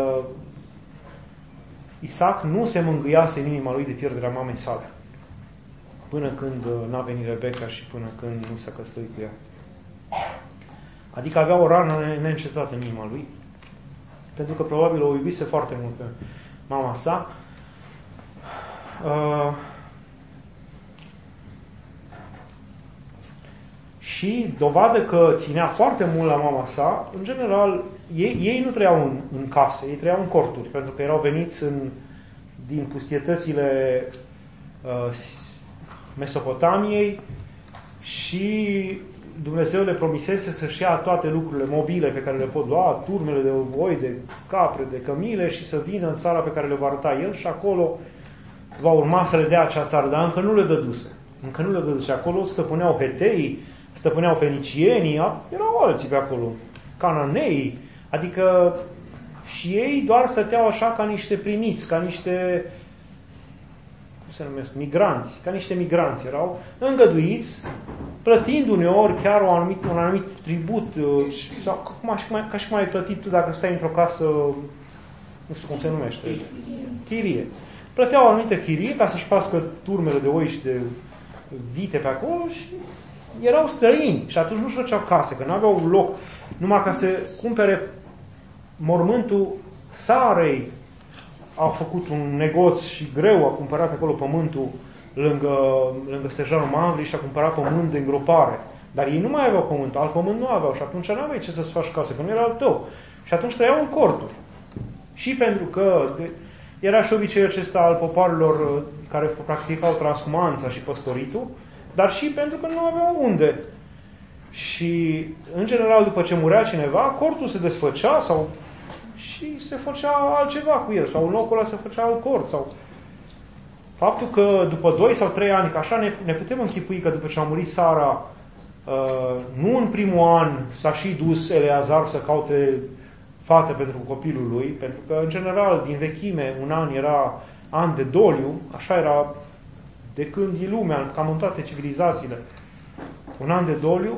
Isaac nu se mângâiase în inima lui de pierderea mamei sale până când n-a venit Rebecca și până când nu s-a căsătorit cu ea. Adică avea o rană neîncetată în inima lui, pentru că probabil o iubise foarte mult pe mama sa. Uh, și dovadă că ținea foarte mult la mama sa, în general, ei, ei nu trăiau în, în case, ei trăiau în corturi, pentru că erau veniți în, din pustietățile uh, Mesopotamiei și Dumnezeu le promisese să-și ia toate lucrurile mobile pe care le pot lua, turmele de oi, de capre, de cămile și să vină în țara pe care le va arăta el și acolo va urma să le dea acea țară, dar încă nu le dăduse. Încă nu le dăduse. Acolo stăpâneau heteii, stăpâneau fenicienii, erau alții pe acolo, cananeii, adică și ei doar stăteau așa ca niște primiți, ca niște, cum se numesc, migranți, ca niște migranți erau, îngăduiți, plătind uneori chiar o anumit, un anumit tribut, sau cum aș, ca și cum ai plătit tu dacă stai într-o casă, nu știu cum se numește, chirie. Plăteau o anumită chirie ca să-și pască turmele de oi și de vite pe acolo și erau străini și atunci nu-și făceau case, că nu aveau loc numai ca să cumpere mormântul Sarei. Au făcut un negoț și greu, a cumpărat acolo pământul lângă, lângă stejarul Mamre și a cumpărat pământ de îngropare. Dar ei nu mai aveau pământ, alt pământ nu aveau și atunci nu aveai ce să-ți faci casă, că nu era al tău. Și atunci trăiau în corturi. Și pentru că de, era și obiceiul acesta al popoarelor care practicau transhumanța și păstoritul, dar și pentru că nu aveau unde. Și, în general, după ce murea cineva, cortul se desfăcea sau și se făcea altceva cu el, sau în locul ăla se făcea alt cort. Sau faptul că după doi sau trei ani, că așa ne, ne putem închipui că după ce a murit Sara, uh, nu în primul an s-a și dus Eleazar să caute fată pentru copilul lui, pentru că, în general, din vechime, un an era an de doliu, așa era de când e lumea, cam în toate civilizațiile, un an de doliu,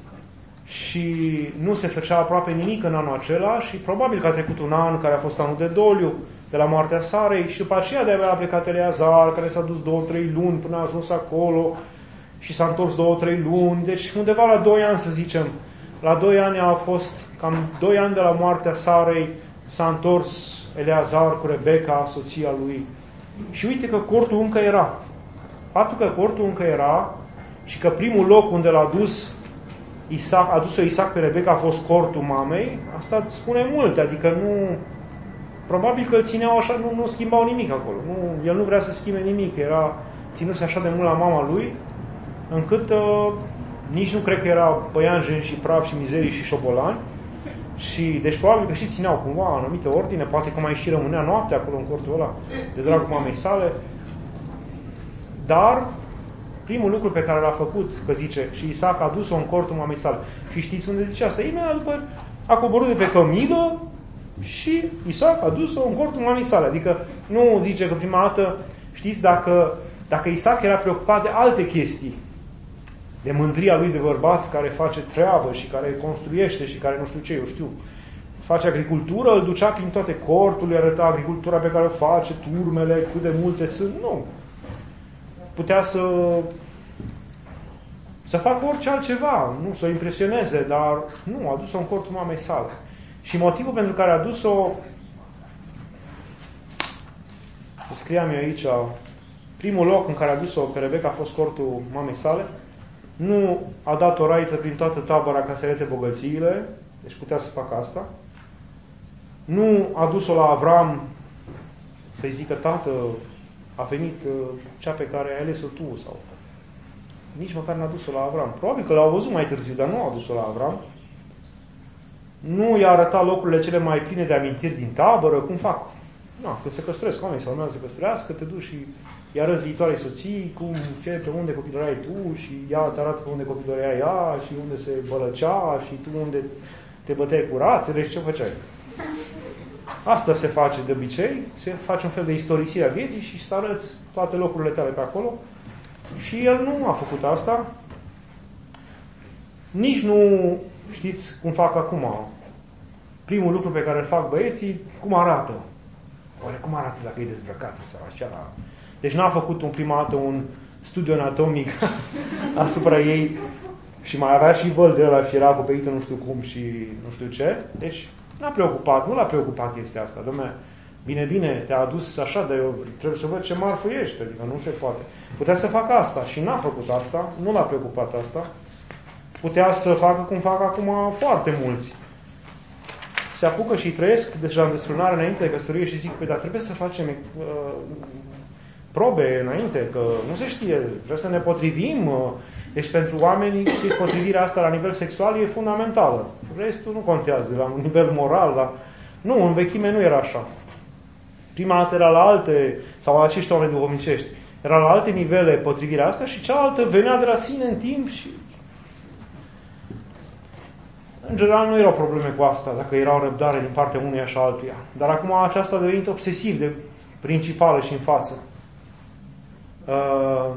și nu se făcea aproape nimic în anul acela și probabil că a trecut un an care a fost anul de doliu de la moartea Sarei și după aceea de-abia a plecat Eleazar, care s-a dus două, trei luni până a ajuns acolo și s-a întors două, trei luni, deci undeva la doi ani, să zicem, la doi ani a fost cam doi ani de la moartea Sarei, s-a întors Eleazar cu Rebecca, soția lui. Și uite că cortul încă era. Faptul că cortul încă era și că primul loc unde l-a dus Isaac, a dus-o Isaac pe Rebecca a fost cortul mamei, asta spune mult, adică nu, probabil că îl țineau așa, nu, nu schimbau nimic acolo. Nu, el nu vrea să schimbe nimic, era ținut așa de mult la mama lui, încât uh, nici nu cred că era păianjen și praf și mizerii și șobolani. Și, deci probabil că și țineau cumva în anumite ordine, poate că mai și rămânea noaptea acolo în cortul ăla, de dragul mamei sale. Dar primul lucru pe care l-a făcut, că zice, și Isaac a dus-o în cortul mamei sale. Și știți unde zice asta? Imediat după a coborât de pe cămilă și Isaac a dus-o în cortul mamei sale. Adică nu zice că prima dată, știți, dacă, dacă Isaac era preocupat de alte chestii, de mândria lui de bărbat care face treabă și care construiește și care nu știu ce, eu știu, face agricultură, îl ducea prin toate corturile, arăta agricultura pe care o face, turmele, cât de multe sunt. Nu. Putea să să facă orice altceva, nu, să o impresioneze, dar nu, a dus-o în cortul mamei sale. Și motivul pentru care a dus-o, scriam eu aici, primul loc în care a dus-o pe Rebecca a fost cortul mamei sale. Nu a dat o raiță prin toată tabăra ca să arete bogățiile, deci putea să facă asta. Nu a dus-o la Avram să-i zică, tată, a venit cea pe care ai ales-o tu, sau nici măcar n-a dus-o la Avram. Probabil că l-au văzut mai târziu, dar nu a dus-o la Avram. Nu i-a arătat locurile cele mai pline de amintiri din tabără, cum fac. Na, când se căsătoresc oamenii sau nu se căsătorească, te duci și îi arăți viitoarei soții, cum, ce, pe unde copilăreai tu și ea îți arată pe unde copilărea ea și unde se bălăcea și tu unde te băteai cu rațele și ce făceai. Asta se face de obicei, se face un fel de istorisire a vieții și să arăți toate locurile tale pe acolo. Și el nu a făcut asta. Nici nu știți cum fac acum. Primul lucru pe care îl fac băieții, cum arată. Oare cum arată dacă e dezbrăcată sau așa. Deci n-a făcut un prima dată un studiu anatomic asupra ei și mai avea și văl de ăla și era acoperită nu știu cum și nu știu ce. Deci n-a preocupat, nu l-a preocupat chestia asta. Dom'le, Bine, bine, te-a adus așa, dar eu trebuie să văd ce marfă ești, adică nu se poate. Putea să facă asta și n-a făcut asta, nu l-a preocupat asta. Putea să facă cum fac acum foarte mulți. Se apucă și trăiesc deja în desfrânare înainte de căsătorie și zic, păi, dar trebuie să facem uh, probe înainte, că nu se știe, trebuie să ne potrivim. Uh, deci pentru oamenii, potrivirea asta la nivel sexual e fundamentală. Restul nu contează, la un nivel moral. La... Nu, în vechime nu era așa. Prima dată era la alte, sau acești oameni duhovnicești, era la alte nivele potrivirea asta și cealaltă venea de la sine în timp și... În general nu erau probleme cu asta, dacă era o răbdare din partea unuia și altuia. Dar acum aceasta a devenit obsesiv de principală și în față. Uh,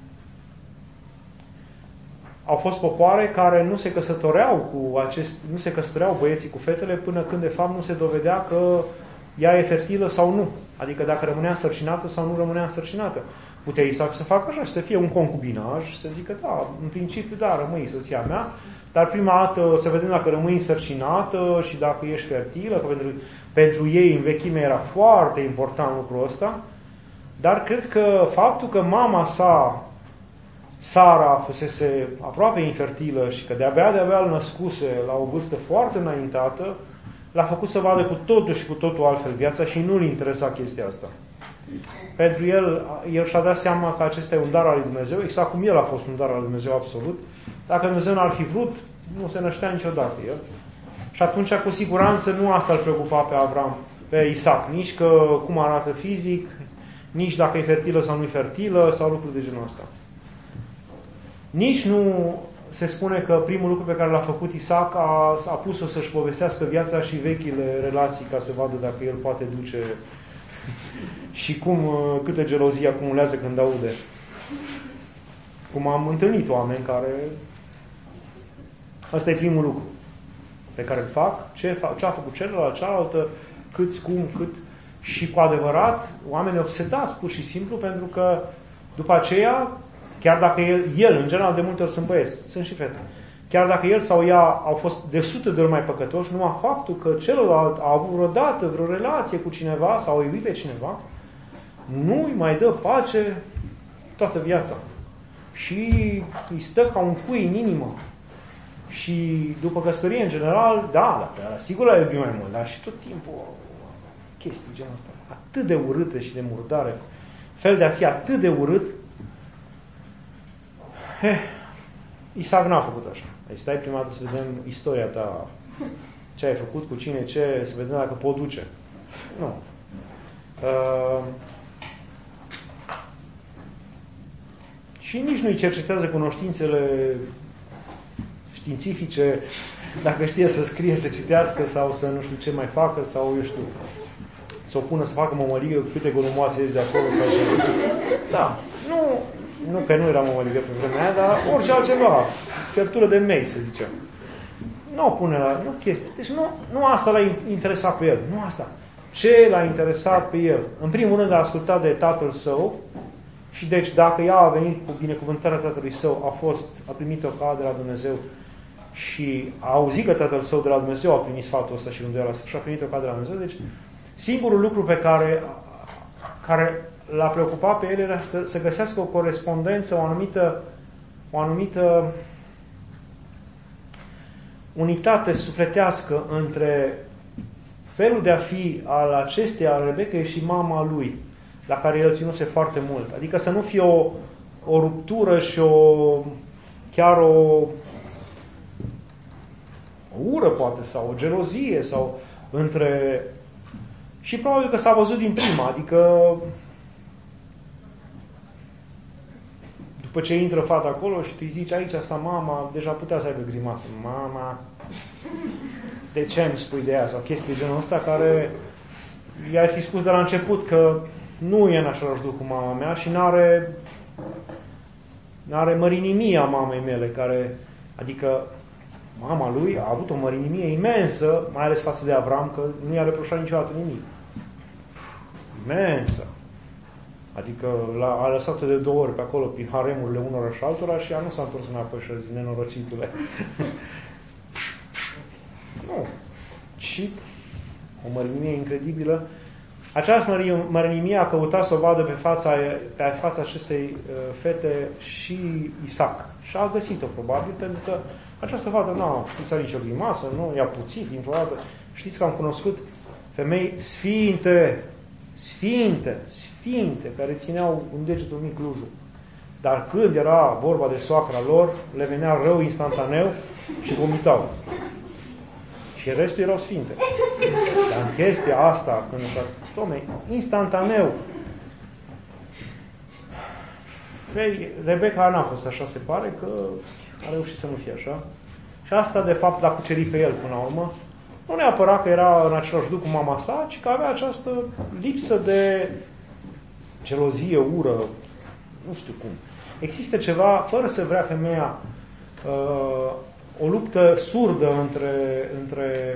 au fost popoare care nu se căsătoreau cu acest, nu se căsătoreau băieții cu fetele până când de fapt nu se dovedea că ea e fertilă sau nu. Adică dacă rămânea însărcinată sau nu rămânea însărcinată. Putea Isaac să facă așa și să fie un concubinaj și să zică, da, în principiu, da, rămâi soția mea, dar prima dată să vedem dacă rămâi însărcinată și dacă ești fertilă, că pentru, pentru ei în vechime era foarte important lucrul ăsta, dar cred că faptul că mama sa, Sara, fusese aproape infertilă și că de-abia de-abia îl născuse la o vârstă foarte înaintată, l-a făcut să vadă cu totul și cu totul altfel viața și nu-l interesa chestia asta. Pentru el, el și-a dat seama că acesta e un dar al lui Dumnezeu, exact cum el a fost un dar al lui Dumnezeu absolut. Dacă Dumnezeu n-ar fi vrut, nu se năștea niciodată el. Și atunci, cu siguranță, nu asta îl preocupa pe Avram, pe Isaac, nici că cum arată fizic, nici dacă e fertilă sau nu e fertilă, sau lucruri de genul ăsta. Nici nu se spune că primul lucru pe care l-a făcut Isaac a, a pus-o să-și povestească viața și vechile relații ca să vadă dacă el poate duce și cum, câtă gelozie acumulează când aude. Cum am întâlnit oameni care... Asta e primul lucru pe care îl fac, ce, fac, ce a făcut celălalt, cealaltă, câți, cum, cât... Și cu adevărat, oamenii obsedați pur și simplu, pentru că după aceea, chiar dacă el, el în general de multe ori sunt băieți, sunt și fete, chiar dacă el sau ea au fost de sute de ori mai păcătoși, numai faptul că celălalt a avut vreodată vreo relație cu cineva sau a iubit pe cineva, nu îi mai dă pace toată viața. Și îi stă ca un cui în inimă. Și după căsătorie, în general, da, da, sigur l-a iubit mai mult, dar și tot timpul chestii genul ăsta, atât de urâtă și de murdare, fel de a fi atât de urât. Eh, Isaac n-a făcut așa. Deci stai prima dată să vedem istoria ta, ce ai făcut, cu cine, ce, să vedem dacă pot duce. Nu. Uh, și nici nu-i cercetează cunoștințele științifice, dacă știe să scrie, să citească sau să nu știu ce mai facă sau eu știu, să o pună să facă mămăligă cu câte golumoase ești de acolo sau ce. Da. Nu, nu că nu era mămăligă pe vremea aia, dar orice altceva. Fiertură de mei, să zicem. Nu o pune la... Nu chestii. Deci nu, nu asta l-a interesat pe el. Nu asta. Ce l-a interesat pe el? În primul rând a ascultat de tatăl său și deci dacă ea a venit cu binecuvântarea tatălui său, a fost, a primit-o ca de la Dumnezeu și a auzit că tatăl său de la Dumnezeu a primit sfatul ăsta și rânduiala asta și a primit-o ca de la Dumnezeu. Deci singurul lucru pe care, care l-a preocupat pe el era să, să găsească o corespondență, o anumită, o anumită unitate sufletească între felul de a fi al acesteia, al Rebecăi și mama lui, la care el ținuse foarte mult. Adică să nu fie o, o ruptură și o chiar o, o ură, poate, sau o gelozie, sau între... Și probabil că s-a văzut din prima, adică după ce intră fata acolo și tu îi zici, aici asta mama, deja putea să aibă grimasă. Mama, de ce îmi spui de ea? Sau chestii genul ăsta care i-ai fi spus de la început că nu e în același duh cu mama mea și n-are n-are mărinimia mamei mele, care, adică mama lui a avut o mărinimie imensă, mai ales față de Avram, că nu i-a reproșat niciodată nimic. Imensă. Adică a lăsat-o de două ori pe acolo, prin haremurile unora și altora și ea nu s-a întors înapoi și a zis, nenorocitule. Nu. Și o mărinimie incredibilă Această mărănimie a căutat să o vadă pe fața, pe fața acestei fete și Isaac. Și a găsit-o, probabil, pentru că această fată nu a făcut nicio grimasă, nu i-a puțit dintr-o dată. Știți că am cunoscut femei sfinte, sfinte, sfinte, care țineau un degetul mic lujul. Dar când era vorba de soacra lor, le venea rău instantaneu și vomitau. Și restul erau sfinte. Dar în chestia asta, când dom'le, instantaneu, Rebecca n-a fost așa, se pare că a reușit să nu fie așa. Și asta, de fapt, l-a cucerit pe el până la urmă. Nu neapărat că era în același duc cu mama sa, ci că avea această lipsă de gelozie, ură, nu știu cum. Există ceva, fără să vrea femeia, uh, o luptă surdă între, între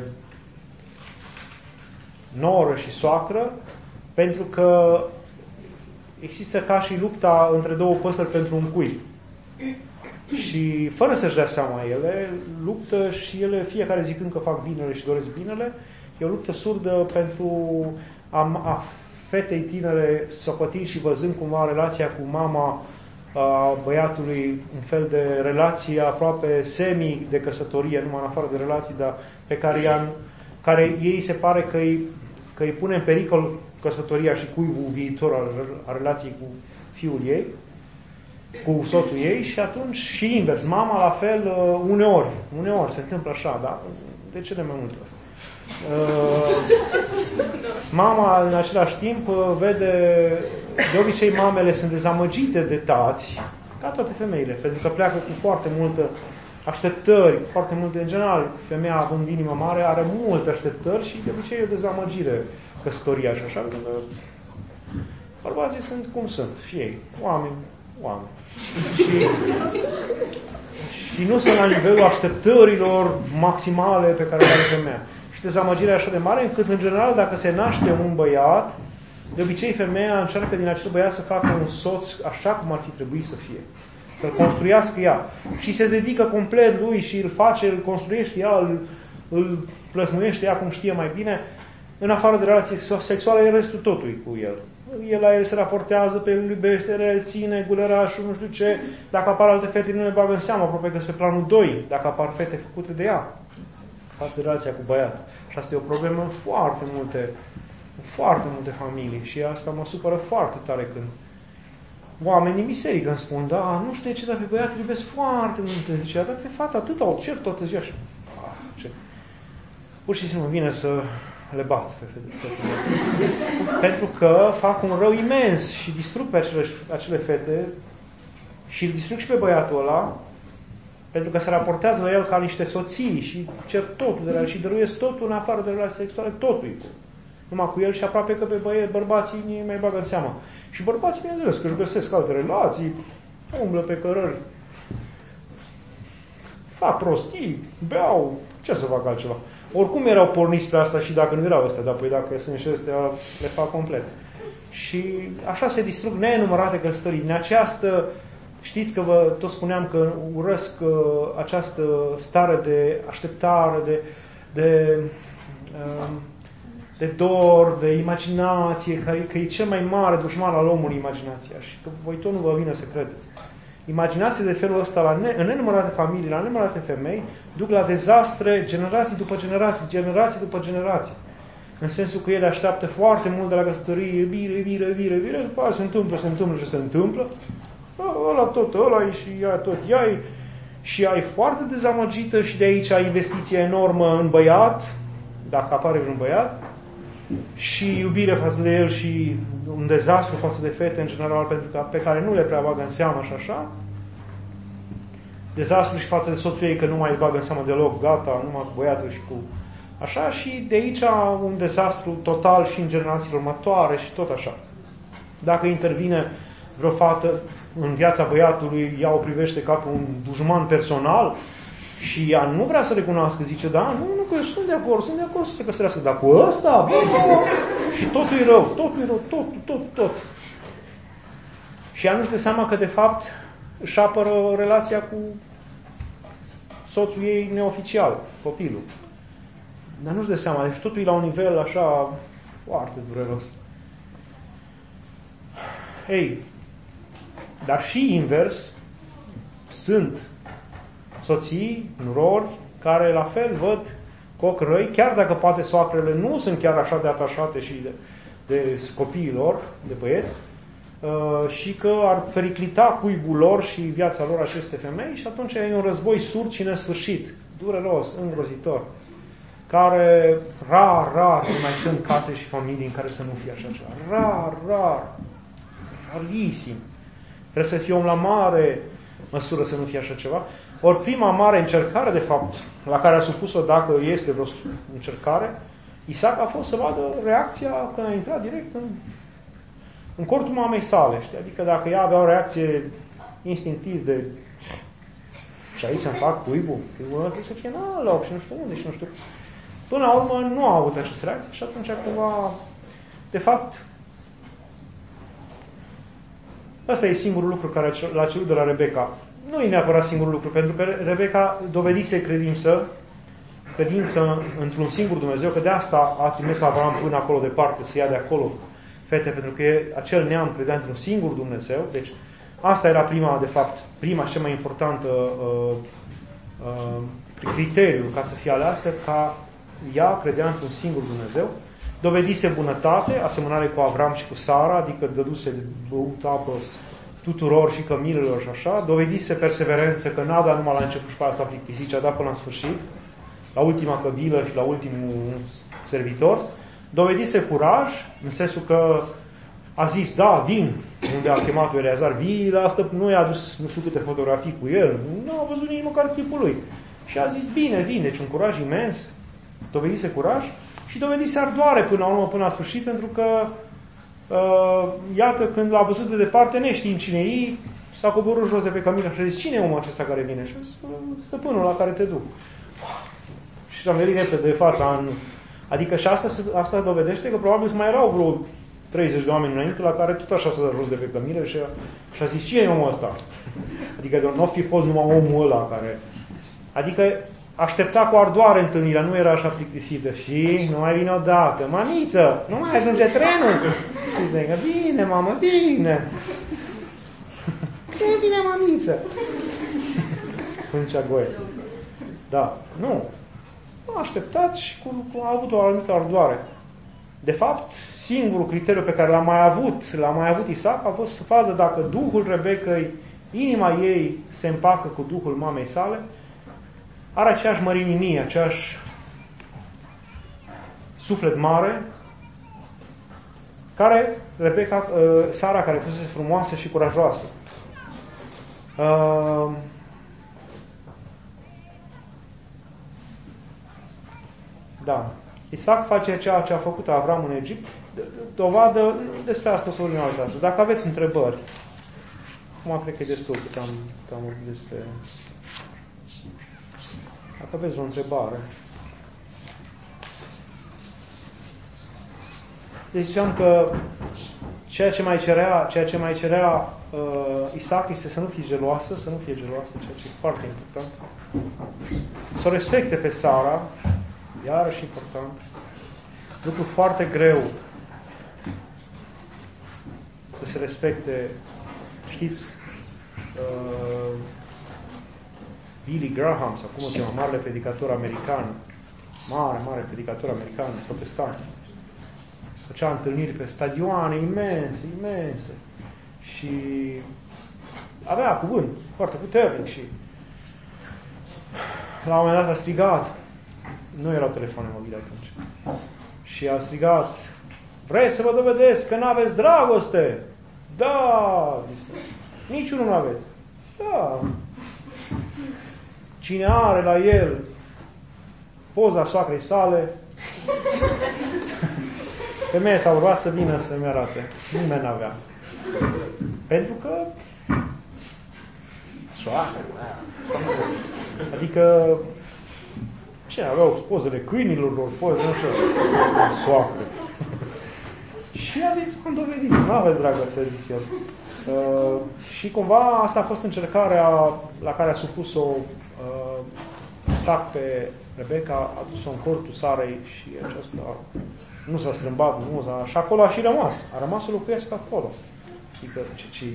noră și soacră, pentru că există ca și lupta între două păsări pentru un cui. Și fără să-și dea seama ele, luptă și ele, fiecare zicând că fac binele și doresc binele, e o luptă surdă pentru a, a fetei tinere socotind și văzând cumva relația cu mama a băiatului, un fel de relație aproape semi de căsătorie, numai în afară de relații, dar pe care, ea, care ei se pare că îi, că îi pune în pericol căsătoria și cuibul viitor al, al relației cu fiul ei, cu soțul ei, și atunci și invers. Mama la fel, uneori, uneori se întâmplă așa, dar de cele mai multe ori. Mama în același timp vede, de obicei mamele sunt dezamăgite de tați, ca toate femeile, pentru că pleacă cu foarte multă așteptări, foarte multe, în general, femeia având inimă mare are multe așteptări și de obicei e o dezamăgire căsătoria și așa, pentru că bărbații sunt cum sunt, și ei, oameni, oameni. Și, și nu sunt la nivelul așteptărilor maximale pe care le are femeia. Și dezamăgirea e așa de mare încât, în general, dacă se naște un băiat, de obicei femeia încearcă din acel băiat să facă un soț așa cum ar fi trebuit să fie. Să-l construiască ea. Și se dedică complet lui și îl face, îl construiește ea, îl, îl plăsmuiește ea cum știe mai bine. În afară de relație sexuală, e restul totului cu el. El la el se raportează, pe el îl iubește, el ține, gulerașul, nu știu ce. Dacă apar alte fete, nu le bagă în seamă, aproape că sunt pe planul doi, dacă apar fete făcute de ea. Față de relația cu băiat. Și asta e o problemă în foarte multe, foarte multe familii. Și asta mă supără foarte tare când oamenii în biserică îmi spun, da, nu știu de ce, dar pe băiat îl iubesc foarte mult. Zice, dar pe fata atâta o cer toată ziua. Și, ah, ce... Pur și simplu vine să le bat pe fete. Pentru că fac un rău imens și distrug pe acele, acele fete și îl distrug și pe băiatul ăla, pentru că se raportează la el ca niște soții și cer totul de la el și dăruiesc totul în afară de relații sexuale, totul cu. Numai cu el și aproape că pe băie, bărbații nu mai bagă în seamă. Și bărbații, bineînțeles, că își găsesc alte relații, umblă pe cărări, fac prostii, beau, ce să fac altceva? Oricum erau porniți pe asta și dacă nu erau astea, dar păi dacă sunt și astea, le fac complet. Și așa se distrug nenumărate căsătorii. Din această, știți că vă tot spuneam că urăsc uh, această stare de așteptare, de, de, uh, de dor, de imaginație, că, că e cel mai mare dușman al omului, imaginația. Și că voi tot nu vă vine să credeți. Imaginații de felul ăsta la ne, în nenumărate familii, la nenumărate femei, duc la dezastre generații după generații, generații după generații. În sensul că ele așteaptă foarte mult de la căsătorie, iubire, iubire, iubire, iubire, după aceea se întâmplă, se întâmplă și se întâmplă. Ăla tot, ăla și ea tot, ea și ea e foarte dezamăgită și de aici investiția enormă în băiat, dacă apare un băiat, și iubire față de el și un dezastru față de fete în general, pentru că pe care nu le prea bagă în seamă și așa. Dezastru și față de soțul ei, că nu mai îi bagă în seamă deloc, gata, numai cu băiatul și cu așa, și de aici un dezastru total și în generațiile următoare și tot așa. Dacă intervine vreo fată în viața băiatului, ea o privește ca pe un dușman personal și ea nu vrea să recunoască, zice, da, nu, nu, că eu sunt de acord, sunt de acord să se căsătorească, dar cu ăsta, bă, bă, și totul e rău, totul e rău, tot, tot, tot. Și ea nu-și dă seama că, de fapt, își apără relația cu soțul ei neoficial, copilul. Dar nu-și dă seama, deci totul e la un nivel așa foarte dureros. Ei, dar și invers, sunt soții, nurori, care la fel văd cu ochi răi, chiar dacă poate soacrele nu sunt chiar așa de atașate și de, de copiilor, de băieți, uh, și că ar periclita cuibul lor și viața lor aceste femei și atunci e un război surd și nesfârșit, dureros, îngrozitor, care rar, rar mai sunt case și familii în care să nu fie așa ceva. Rar, rar, rarisim. Trebuie să fie om la mare măsură să nu fie așa ceva. Ori prima mare încercare, de fapt, la care a supus-o, dacă este vreo încercare, Isaac a fost să vadă reacția când a intrat direct în, în cortul mamei sale. Știi? Adică dacă ea avea o reacție instinctiv de și aici să-mi fac cuibul, cuibul ăla trebuie să fie în alt loc și nu știu unde și nu știu. Până la urmă nu a avut această reacție și atunci cumva, de fapt, ăsta e singurul lucru care l-a cerut de la Rebecca. Nu e neapărat singurul lucru, pentru că Rebecca dovedise credință, credință într-un singur Dumnezeu, că de asta a trimis Avram până acolo departe, să ia de acolo fete, pentru că acel neam credea într-un singur Dumnezeu. Deci asta era prima, de fapt, prima și cea mai importantă uh, uh, criteriu ca să fie aleasă, ca ea credea într-un singur Dumnezeu. Dovedise bunătate, asemănare cu Avram și cu Sara, adică dăduse de băut apă tuturor și cămilelor și așa. Dovedise perseverență, că n-a dat numai la început și pe aia s-a plictisit, ci a dat până la sfârșit, la ultima căbilă și la ultimul servitor. Dovedise curaj, în sensul că a zis, da, vin, unde a chemat-o Eleazar, vii la asta, nu i-a adus nu știu câte fotografii cu el, nu a văzut nici măcar chipul lui. Și a zis, bine, vin, deci un curaj imens, dovedise curaj și dovedise ardoare până la urmă, până la sfârșit, pentru că uh, iată, când l-a văzut de departe, neștiind cine e, s-a coborât jos de pe cămilă și a zis, cine e omul acesta care vine? Și a zis, stăpânul la care te duc. Și a venit repede de fața în... Adică și asta, asta dovedește că probabil mai erau vreo treizeci de oameni înainte la care tot așa s-a jos de pe cămilă și a, și a zis, cine e omul ăsta? Adică nu fi fost numai omul ăla care... Adică aștepta cu ardoare întâlnirea, nu era așa plictisită. Și nu mai vine odată. Mamiță, nu mai ajunge trenul. Și zice, bine, mamă, bine. Ce bine, mamiță? Zicea Goe. Da, nu. A așteptat și cu, cu, a avut o anumită ardoare. De fapt, singurul criteriu pe care l-a mai avut, l-a mai avut Isaac, a fost să vadă dacă Duhul Rebecăi, inima ei se împacă cu Duhul mamei sale, are aceeași mărinimie, aceeași suflet mare, care, Rebecca, Sara, care fusese frumoasă și curajoasă. Da. Isaac face ceea ce a făcut Avram în Egipt. Dovadă, despre asta să vorbim altă dată. Dacă aveți întrebări, acum cred că e destul cât am, cât am vorbit despre... Dacă aveți o întrebare. Deci ziceam că ceea ce mai cerea, ceea ce mai cerea uh, Isaac este să nu fie geloasă, să nu fie geloasă, ceea ce e foarte important. Să o respecte pe Sara, iarăși important. Lucru foarte greu să se respecte. Știți, uh, Billy Graham, sau cum o cheamă, marele predicator american, mare, mare predicator american, protestant, făcea întâlniri pe stadioane imense, imense, și avea cuvânt foarte puternic și la un moment dat a strigat, nu erau telefoane mobile atunci, și a strigat, vreți să vă dovedesc că n-aveți dragoste? Da! Niciunul nu aveți. Da! Cine are la el poza soacrei sale, femeia s-a urmat să vină să-mi arate. Nimeni n-avea. Pentru că soacre, adică cine aveau pozele câinilor, pozele, nu știu, soacre. Și a zis, am dovedit, nu aveți dragoste, a zis el. Uh, și cumva asta a fost încercarea la care a supus-o uh, Isaac pe Rebecca, a dus-o în cortul Sarei și aceasta nu s-a strâmbat, nu s-a... și acolo a și rămas. A rămas să locuiesc acolo. Adică ce, ce,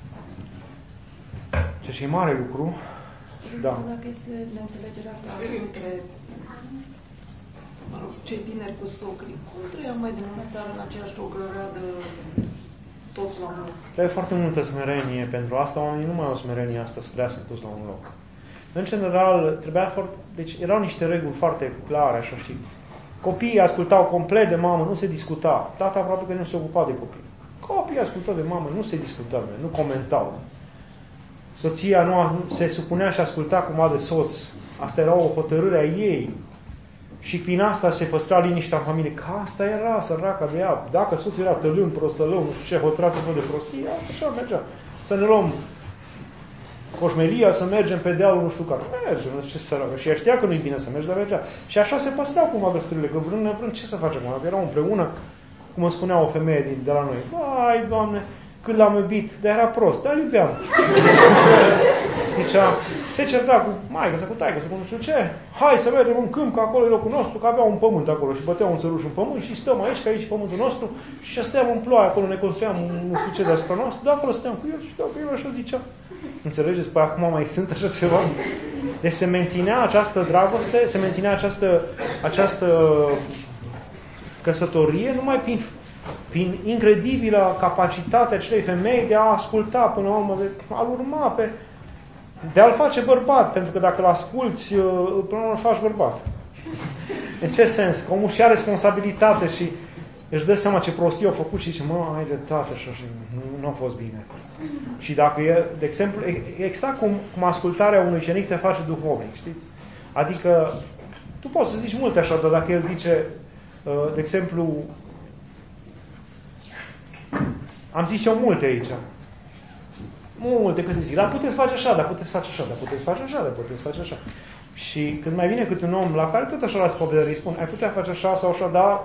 ce, ce e mare lucru, da. Dacă este neînțelegerea asta între, mă rog, cei tineri cu socrii, cum trăiau mai din una țară în aceeași o grămadă toți la un loc? Trebuie foarte multă smerenie pentru asta, oamenii nu mai au smerenie asta să trăiască toți la un loc. În general, trebuia foarte, deci erau niște reguli foarte clare, așa, știi. Copiii ascultau complet de mamă, nu se discuta. Tata aproape că nu se ocupa de copii. Copiii ascultau de mamă, nu se discutau, nu comentau. Soția nu se supunea și asculta cum de soț. Asta era o hotărâre a ei. Și prin asta se păstra liniștea în familie. Că asta era săraca de ea. Dacă soțul era tălân, prostălău, nu știu ce, hotărat tot de prostie, așa mergea. Să ne luăm Coșmelia, să mergem pe dealul nu știu care. Mergem, nu știu ce săracă. Și ea știa că nu-i bine să mergi, dar mergea. Și așa se păstrau cumva găsturile, că vrând nevrând, ce să facem? Că erau împreună, cum îmi spunea o femeie din, de la noi. Vai, Doamne, când l-am iubit, dar era prost, dar iubeam. Zicea, se certa cu maică, să cu taică, să cu nu știu ce. Hai să mergem în câmp, că acolo e locul nostru, că avea un pământ acolo. Și băteau un țăruș în pământ și stăm aici, că aici e pământul nostru. Și stăteam în ploaie, acolo ne construiam nu știu ce deasupra noastră. De acolo stăteam cu el și dacă el așa zicea. Înțelegeți? Păi acum mai sunt așa ceva? Deci se menținea această dragoste, se menținea această, această căsătorie numai prin, prin incredibilă capacitate acelei femei de a asculta până la urmă, de a-l urma pe, de a-l face bărbat, pentru că dacă l-asculți, până la urmă îl faci bărbat. În ce sens? Că omul și-a responsabilitate și își dă seama ce prostie au făcut și zice, mă, ai dreptate așa și nu, nu a fost bine. Și dacă e, de exemplu, exact cum, cum ascultarea unui ucenic te face duhovnic, știți? Adică, tu poți să zici multe așa, dar dacă el zice, de exemplu, am zis eu multe aici, multe câte zic, dar puteți face așa, dar puteți face așa, dar puteți face așa, dar puteți face așa. Și când mai vine câte un om la care tot așa la spovedere îi spun, ai putea face așa sau așa, dar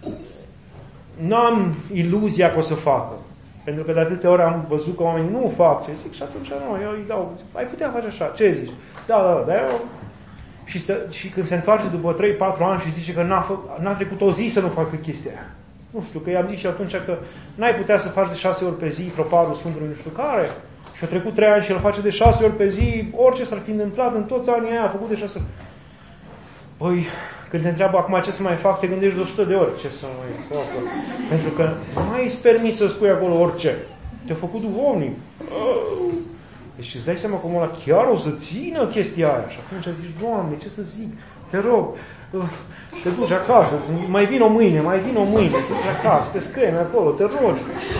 n-am iluzia că o să facă. Pentru că de atâtea ori am văzut că oamenii nu o fac ce zic și atunci nu, eu îi dau, ai putea face așa, ce zici? Da, da, da, dar eu... Și, stă, și când se întoarce după trei patru ani și zice că n-a, fă, n-a trecut o zi să nu facă chestia aia. Nu știu, că i-am zis și atunci că n-ai putea să faci de șase ori pe zi troparul Sfântului nu știu care și a trecut trei ani și el face de șase ori pe zi, orice s-ar fi întâmplat în toți anii aia, a făcut de șase ori. Păi, când te întreabă acum ce să mai fac, te gândești de o sută de ori ce să mai fac. Pentru că nu mai îți permiți să spui acolo orice. Te-a făcut duhovnic. Deci îți dai seama cum ăla chiar o să țină chestia aia. Și atunci zici, Doamne, ce să zic? Te rog, te duci acasă, mai vin o mâine, mai vin o mâine, te duci acasă, te scremi acolo, te rogi.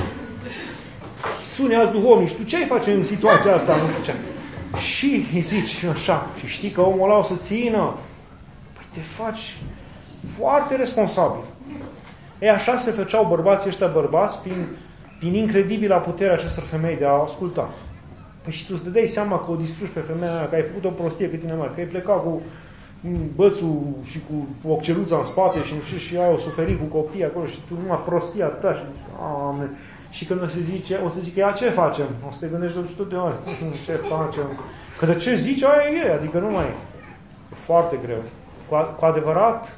Sune alți duhovnici, și tu ce ai face în situația asta? Nu știu ce. Și îi zici așa, și știi că omul ăla o să țină. Te faci foarte responsabil. Ei, așa se făceau bărbații ăștia bărbați prin, prin incredibila putere acestor femei de a asculta. Păi și tu îți dădeai seama că o distrugi pe femeia aia, că ai făcut o prostie pe tine mare, că ai plecat cu bățul și cu occeluța în spate și nu știu, și ai o suferit cu copii acolo și tu numai prostia ta și Doamne. Și când o să zice, o să zic, ea ce facem? O să te gândești de o sută de ori. Ce facem? Că de ce zici, aia e, adică nu mai e. E foarte greu. Cu adevărat,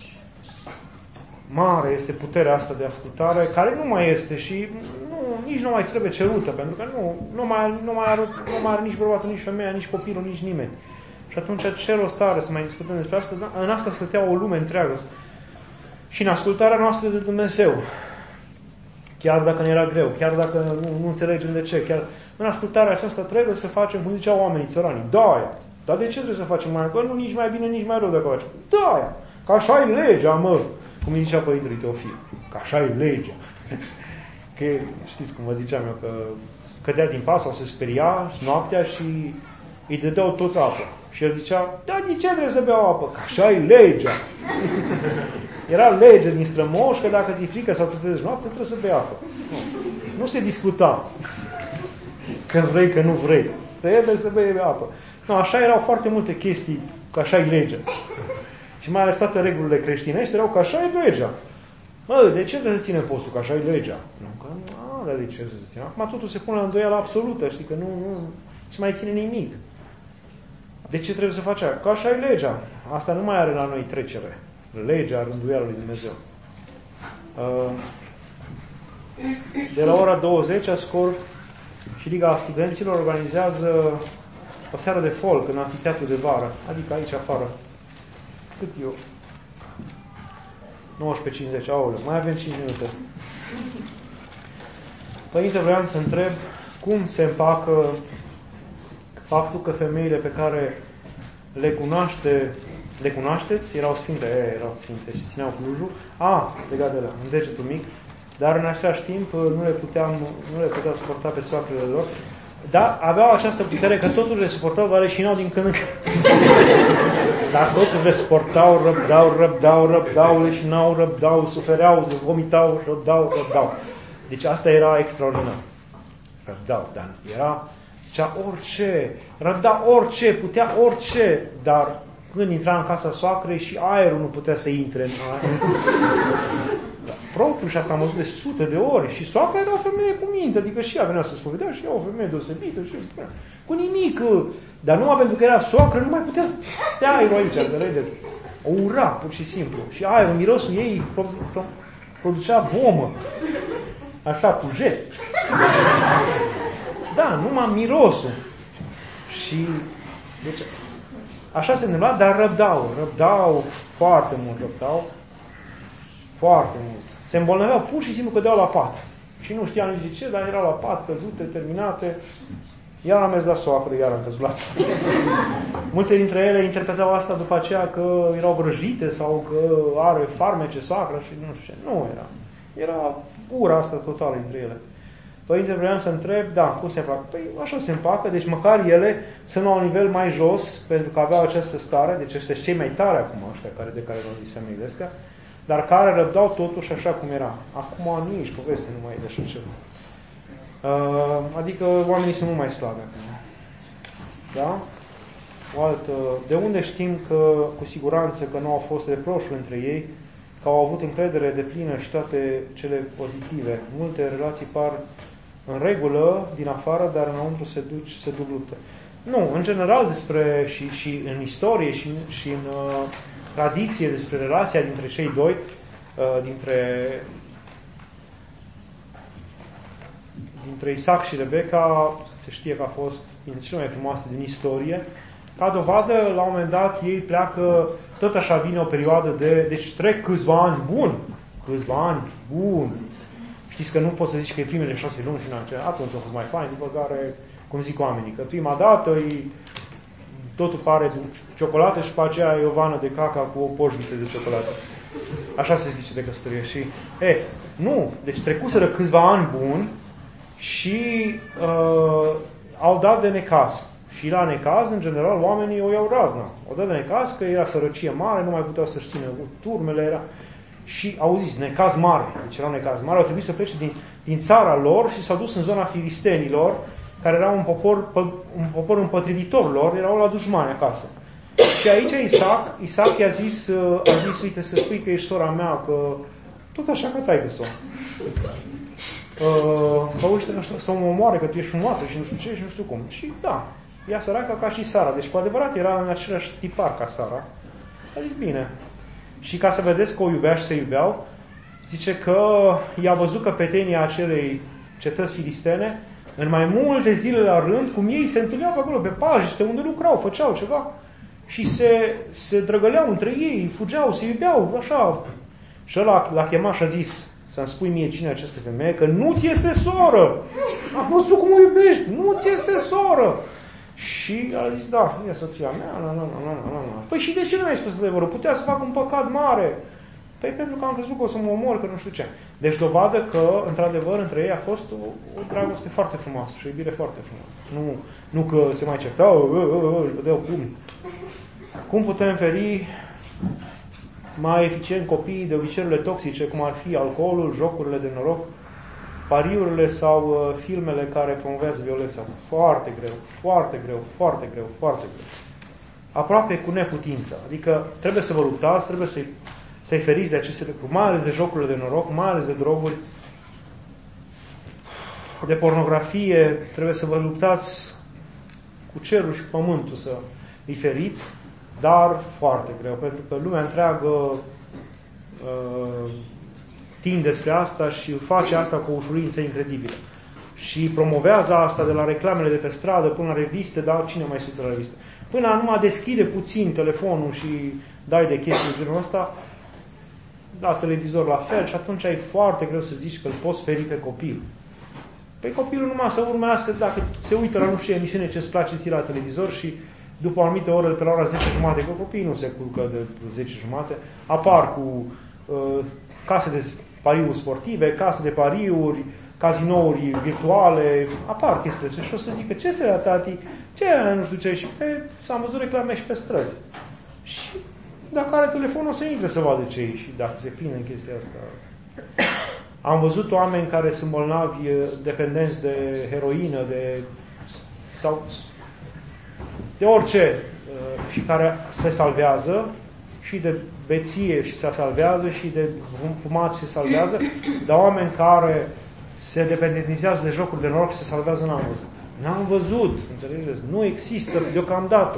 mare este puterea asta de ascultare, care nu mai este și nu, nici nu mai trebuie cerută, pentru că nu, nu, mai, nu, mai, are, nu mai are nici bărbatul, nici femeia, nici copilul, nici nimeni. Și atunci ce rost are să mai discutăm despre asta? În asta stătea o lume întreagă. Și în ascultarea noastră de Dumnezeu, chiar dacă ne era greu, chiar dacă nu, nu înțelegem de ce, chiar în ascultarea aceasta trebuie să facem, cum ziceau oamenii țăranii, da, dar de ce trebuie să facem mai acolo? Nu, nici mai bine, nici mai rău dacă facem. Da, că așa e legea, mă. Cum îi zicea părintele Teofil. Că așa e legea. Că, știți cum vă ziceam eu, că cădea din pas sau se speria noaptea și îi dădeau toți apă. Și el zicea, da, de ce trebuie să beau apă? Că așa e legea. Era lege din strămoș că dacă ți-e frică sau te trezești noapte, trebuie să bei apă. Nu, nu se discuta. Că vrei, că nu vrei. Trebuie să bei apă. Nu, așa erau foarte multe chestii, că așa e legea. Și mai ales toate regulile creștinești erau că așa e legea. Mă, de ce trebuie să ținem postul? Că așa e legea. Nu, că nu, dar de ce să ținem? Acum totul se pune la îndoială absolută, știi, că nu, nu se mai ține nimic. De ce trebuie să faci aia? Că așa e legea. Asta nu mai are la noi trecere. Legea rânduială lui Dumnezeu. Uh, De la ora douăzeci, Ascor și Liga Studenților organizează o seară de folk în amfiteatru de vară, adică aici afară. Cât eu? nouăsprezece cincizeci, aoleu, mai avem cinci minute. Părinte, vreau să întreb cum se împacă faptul că femeile pe care le cunoaște, le cunoașteți, erau sfinte, e, erau sfinte și țineau Clujul, a, legat de la, în degetul mic, dar în același timp nu le puteam, nu le puteau suporta pe soacrele lor, dar aveau această putere că totul le suportau, dar leșinau din când în când. Dar totul le suportau, răbdau, răbdau, răbdau, leșinau, răbdau, sufereau, vomitau, răbdau, răbdau. Deci asta era extraordinar. Răbdau, dar era, zicea orice, răbda orice, putea orice, dar când intra în casa soacrei și aerul nu putea să intre în aer. Propriu, și asta am văzut de sute de ori. Și soacra era o femeie cu minte, adică și ea venea să spovedea și ea o femeie deosebită și cu nimic. Dar numai pentru că era soacră, nu mai putea să stea aerul aici, înțelegeți? O ura, pur și simplu. Și aerul, mirosul ei producea vomă. Așa, cu jet. Da, numai mirosul. Și, deci, așa se întâmpla, dar răbdau, răbdau, foarte mult răbdau. Foarte mult. Se îmbolnăveau pur și simplu că deau la pat. Și nu știam nici de ce, dar erau la pat, căzute, terminate. Iar am mers la soacră, iar am căzut la pat. Multe dintre ele interpretau asta după aceea că erau vrăjite sau că are farmece soacră și nu știu ce. Nu era. Era ura asta totală între ele. Părinte, vreau să întreb, da, cum se împacă? Păi așa se împacă, deci măcar ele sunt la un nivel mai jos, pentru că aveau această stare, deci ăștia cei mai tare acum, ăștia care, de care v-am zis femeile astea, dar care răbdau totuși așa cum era. Acum nici poveste nu mai e de așa ceva. Uh, adică oamenii sunt mult mai slabi acum. Da? O altă, de unde știm că, cu siguranță, că nu au fost reproșuri între ei, că au avut încredere deplină și toate cele pozitive. Multe relații par în regulă din afară, dar înăuntru se duc, se duc luptă. Nu, în general despre și, și în istorie și, și în uh, tradiție despre relația dintre cei doi, uh, dintre dintre Isaac și Rebecca, se știe că a fost dintre cele mai frumoase din istorie. Ca dovadă, la un moment dat, ei pleacă, tot așa vine o perioadă de, deci trec câțiva ani buni, câțiva ani buni. Știți că nu poți să zici că e primele șase luni și în atunci a fost mai fain, după care, cum zic oamenii, că prima dată e, totul pare ciocolată și după aceea e o vană de caca cu o poșniță de ciocolată. Așa se zice de căsătorie. Și, e, nu, deci trecuseră câțiva ani buni și uh, au dat de necaz. Și la necaz, în general, oamenii o iau razna. O dă de necaz că era sărăcie mare, nu mai puteau să-și țină turmele, era... Și au zis, necaz mare. Deci era un necaz mare. Au trebuit să plece din, din țara lor și s-au dus în zona filistenilor, care era un popor, un popor împotrivitor lor, erau la dușmani acasă. Și aici Isaac, Isaac i-a zis, a zis, uite, să spui că ești sora mea, că tot așa că taică-s-o. Că uite, nu știu, să mă omoare, că tu ești frumoasă și nu știu ce și nu știu cum. Și da, ea săracă ca și Sara. Deci cu adevărat era în același tipar ca Sara. A zis, bine. Și ca să vedeți că o iubea și se iubeau, zice că i-a văzut căpetenia acelei cetăți filistene în mai multe zile la rând, cum ei se întâlneau pe acolo, pe pajiște, unde lucrau, făceau ceva și se, se drăgăleau între ei, fugeau, se iubeau, așa. Și ăla l-a chemat și a zis, să-mi spui mie cine e această femeie, că nu-ți este soră. Am văzut cum o iubești, nu-ți este soră. Și a zis, da, e soția mea, na, na, na, na, na, na. Păi și de ce nu mi-ai spus adevărul? Putea să fac un păcat mare. Păi pentru că am crezut că o să mă omor, că nu știu ce. Deci dovadă că, într-adevăr, între ei a fost o, o dragoste foarte frumoasă și o iubire foarte frumoasă. Nu, nu că se mai certau, își vedeau cum. Cum putem feri mai eficient copiii de obiceiurile toxice, cum ar fi alcoolul, jocurile de noroc, pariurile sau uh, filmele care promovează violența? Foarte greu, foarte greu, foarte greu, foarte greu. Aproape cu neputință. Adică trebuie să vă luptați, trebuie să-i, să-i feriți de aceste lucruri, mai ales de jocurile de noroc, mai ales de droguri, de pornografie, trebuie să vă luptați cu cerul și cu pământul să îi feriți, dar foarte greu, pentru că lumea întreagă uh, tinde spre asta și face asta cu o ușurință incredibilă. Și promovează asta de la reclamele de pe stradă până la reviste, dar cine mai sunt la reviste? Până a numai deschide puțin telefonul și dai de chestii de genul ăsta, la televizor la fel, și atunci e foarte greu să zici că îl poți feri pe copil. Pe copilul numai să urmească, dacă se uită la nu știu emisiune ce îți place ție la televizor și după o anumită oră, pe la ora zece jumate, că copiii nu se culcă de zece jumate, apar cu uh, case de pariuri sportive, case de pariuri, cazinouri virtuale, apar chestiile și o să zică, ce se la tati, ce nu știu ce, și pe, s-am văzut reclame și pe străzi. Și dacă are telefonul, o să intre să vadă ce e și dacă se prinde în chestia asta. Am văzut oameni care sunt bolnavi, dependenți de heroină, de sau de orice, și care se salvează, și de beție și se salvează, și de fumat și se salvează, dar oameni care se dependențiază de jocuri de noroc și se salvează, n-am văzut. N-am văzut, înțelegeți? Nu există deocamdată.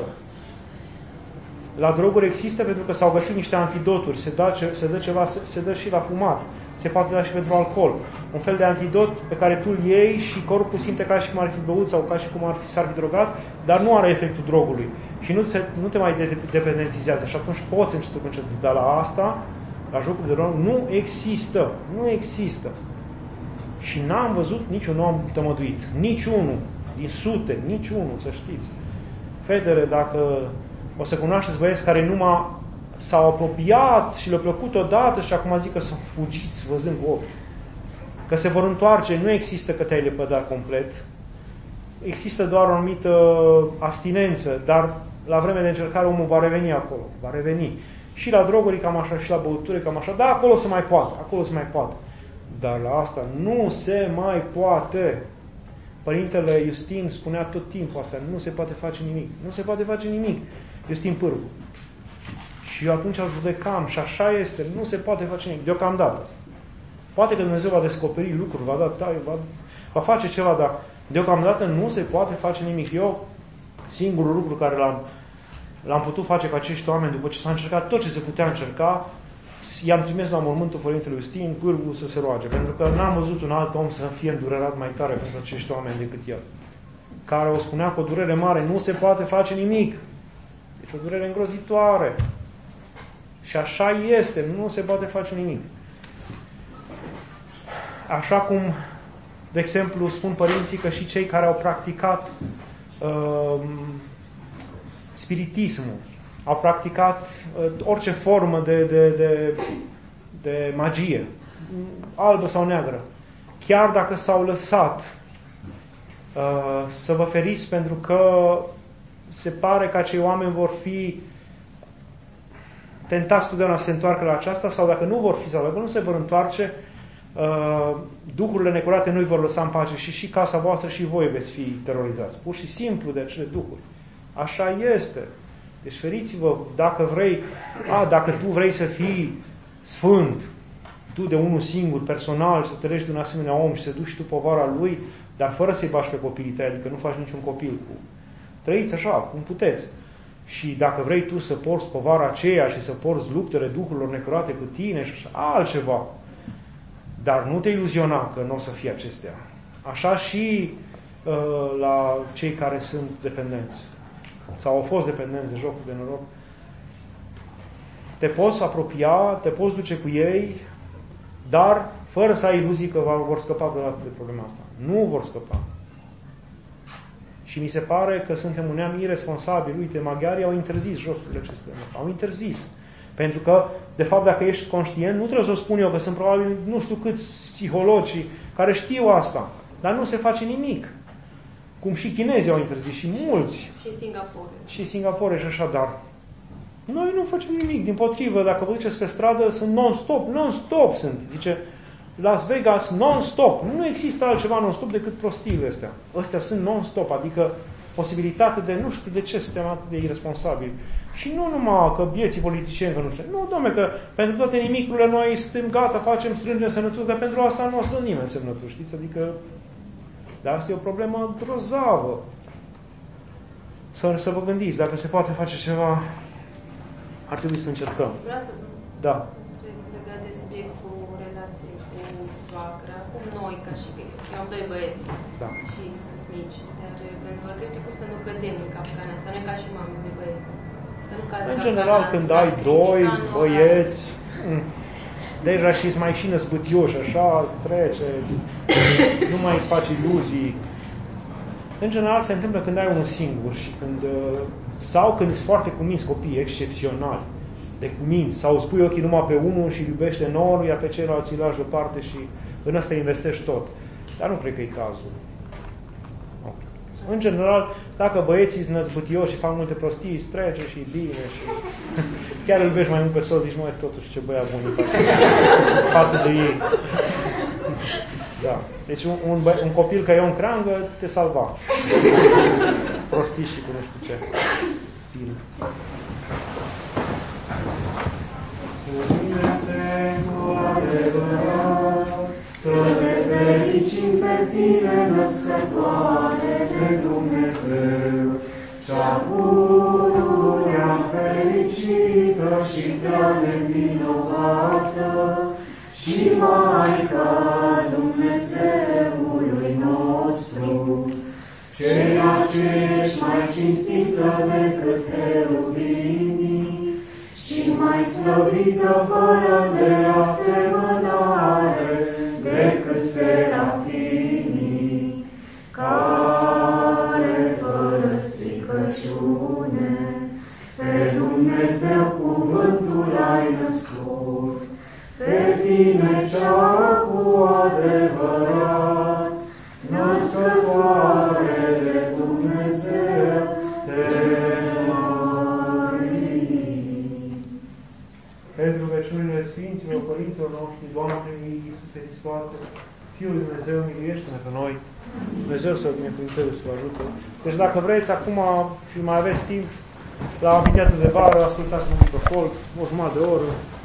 La droguri există pentru că s-au găsit niște antidoturi, se dă, se dă ceva, se, se dă și la fumat, se poate da și pentru alcool. Un fel de antidot pe care tu îl iei și corpul simte ca și cum ar fi băut sau ca și cum ar fi s-ar fi drogat, dar nu are efectul drogului. Și nu te, nu te mai dependențizează. Și atunci poți încetul cu încetul. Dar la asta, la jocul de drog, nu există. Nu există. Și n-am văzut niciun om tămăduit. Niciunul. Din sute. Niciunul, să știți. Fetele, dacă o să cunoașteți băieți care numai s-au apropiat și le-a plăcut odată și acum zic că sunt fugiți văzând cu ochi. Că se vor întoarce, nu există că te-ai lepădat complet. Există doar o anumită abstinență, dar la vreme de încercare omul va reveni acolo. Va reveni. Și la droguri cam așa, și la băuturi cam așa. Da, acolo se mai poate, acolo se mai poate. Dar la asta nu se mai poate. Părintele Iustin spunea tot timpul asta, nu se poate face nimic. Nu se poate face nimic. Iustin Pârvu. Și eu atunci îl judecam și așa este, nu se poate face nimic, deocamdată. Poate că Dumnezeu va descoperi lucruri, va da tai, va, va face ceva, dar deocamdată nu se poate face nimic. Eu, singurul lucru care l-am, l-am putut face cu acești oameni, după ce s-a încercat tot ce se putea încerca, i-am trimis la mormântul Părintelui Iustin Pârvu să se roage, pentru că n-am văzut un alt om să fie îndurerat mai tare pentru acești oameni decât el, care o spunea cu o durere mare, nu se poate face nimic. Deci o durere îngrozitoare. Și așa este, nu se poate face nimic. Așa cum, de exemplu, spun părinții că și cei care au practicat uh, spiritismul, au practicat uh, orice formă de, de, de, de magie, albă sau neagră, chiar dacă s-au lăsat uh, să vă feriți pentru că se pare că acei oameni vor fi tentați totdeauna să se întoarcă la aceasta, sau dacă nu vor fi, sau dacă nu se vor întoarce, uh, duhurile necurate nu îi vor lăsa în pace și și casa voastră și voi veți fi terorizați. Pur și simplu de acele duhuri. Așa este. Deci feriți-vă, dacă vrei, a, dacă tu vrei să fii sfânt, tu de unul singur, personal, să te legi de un asemenea om și să duci tu povara lui, dar fără să-i bași pe copiii tăi, adică nu faci niciun copil cu... Trăiți așa, cum puteți. Și dacă vrei tu să porți povara aceea și să porți luptele duhurilor necurate cu tine și așa, altceva. Dar nu te iluziona că nu o să fie acestea. Așa și uh, la cei care sunt dependenți sau au fost dependenți de jocul de noroc. Te poți apropia, te poți duce cu ei, dar fără să ai iluzii că vor scăpa vreodată de problema asta. Nu vor scăpa. Și mi se pare că suntem un neam irresponsabil. Uite, maghiarii au interzis jocurile acestea. Au interzis. Pentru că, de fapt, dacă ești conștient, nu trebuie să o spun eu, că sunt probabil nu știu câți psihologi care știu asta. Dar nu se face nimic. Cum și chinezii au interzis, și mulți. Și Singapore. Și Singapore și așa, dar noi nu facem nimic. Dimpotrivă, dacă vă duceți pe stradă, sunt non-stop, non-stop sunt. Zice, Las Vegas non-stop. Nu există altceva non-stop decât prostiile astea. Astea sunt non-stop, adică posibilitate de, nu știu de ce suntem atât de irresponsabili. Și nu numai că vieții politicieni, că nu știu. Nu, dom'le, că pentru toate nimicurile noi suntem gata, facem, strângem sănătos, dar pentru asta nu o să dă nimeni semnături, știți? Adică, dar asta e o problemă grozavă. Să, să vă gândiți, dacă se poate face ceva, ar trebui să încercăm. Vreau să da. legat de subiectul relației noi, ca și eu am doi băieți Da. și sunt mici, dar când vor crește, cum să nu cădem în capcana asta, noi ca și mame de băieți. Să nu cadă În capcana general, asta, când să ai strici doi ca în băieți, mm, deja și-ți mai și năzbâtioși, așa, îți trece, nu mai îți faci iluzii. În general se întâmplă când ai unul singur și când, sau când sunt foarte cuminți copii, excepționali, de cuminți, sau îți pui ochii numai pe unul și iubește enorm, iar pe ceilalți îi lași deoparte și în ăsta investești tot. Dar nu cred că e cazul. Nu. În general, dacă băieții sunt năzbâtioși și fac multe prostii, îți trece și bine și chiar îl vezi mai mult pe soț, zici, mai totuși ce băiat bun e față, față de ei. Da. Deci un, un, bă, un copil ca eu în creangă te salva. Prostii și cu nu știu ce. Bine. Să ne fericim pe tine, născătoare de Dumnezeu, cea pururea fericită și prea nevinovată, și Maica Dumnezeului nostru, ceea ce ești mai cinstită decât heruvimii și mai slăvită fără de asemănare decât serafimii, care fără stricăciune pe Dumnezeu cuvântul ai născut. Pe tine cea cu adevărat, născătoare de Dumnezeu, te mărim. Pentru rugăciunile Sfinților, Părinților noștri, Doamne Iisuse Hristoase, Fiul lui Dumnezeu, miluiește-ne pe noi. Dumnezeu să ne binecuvânteze, să vă ajute. Deci dacă vreți, acum și mai aveți timp, la amiteatul de vară, ascultați un protocol, o jumătate de oră,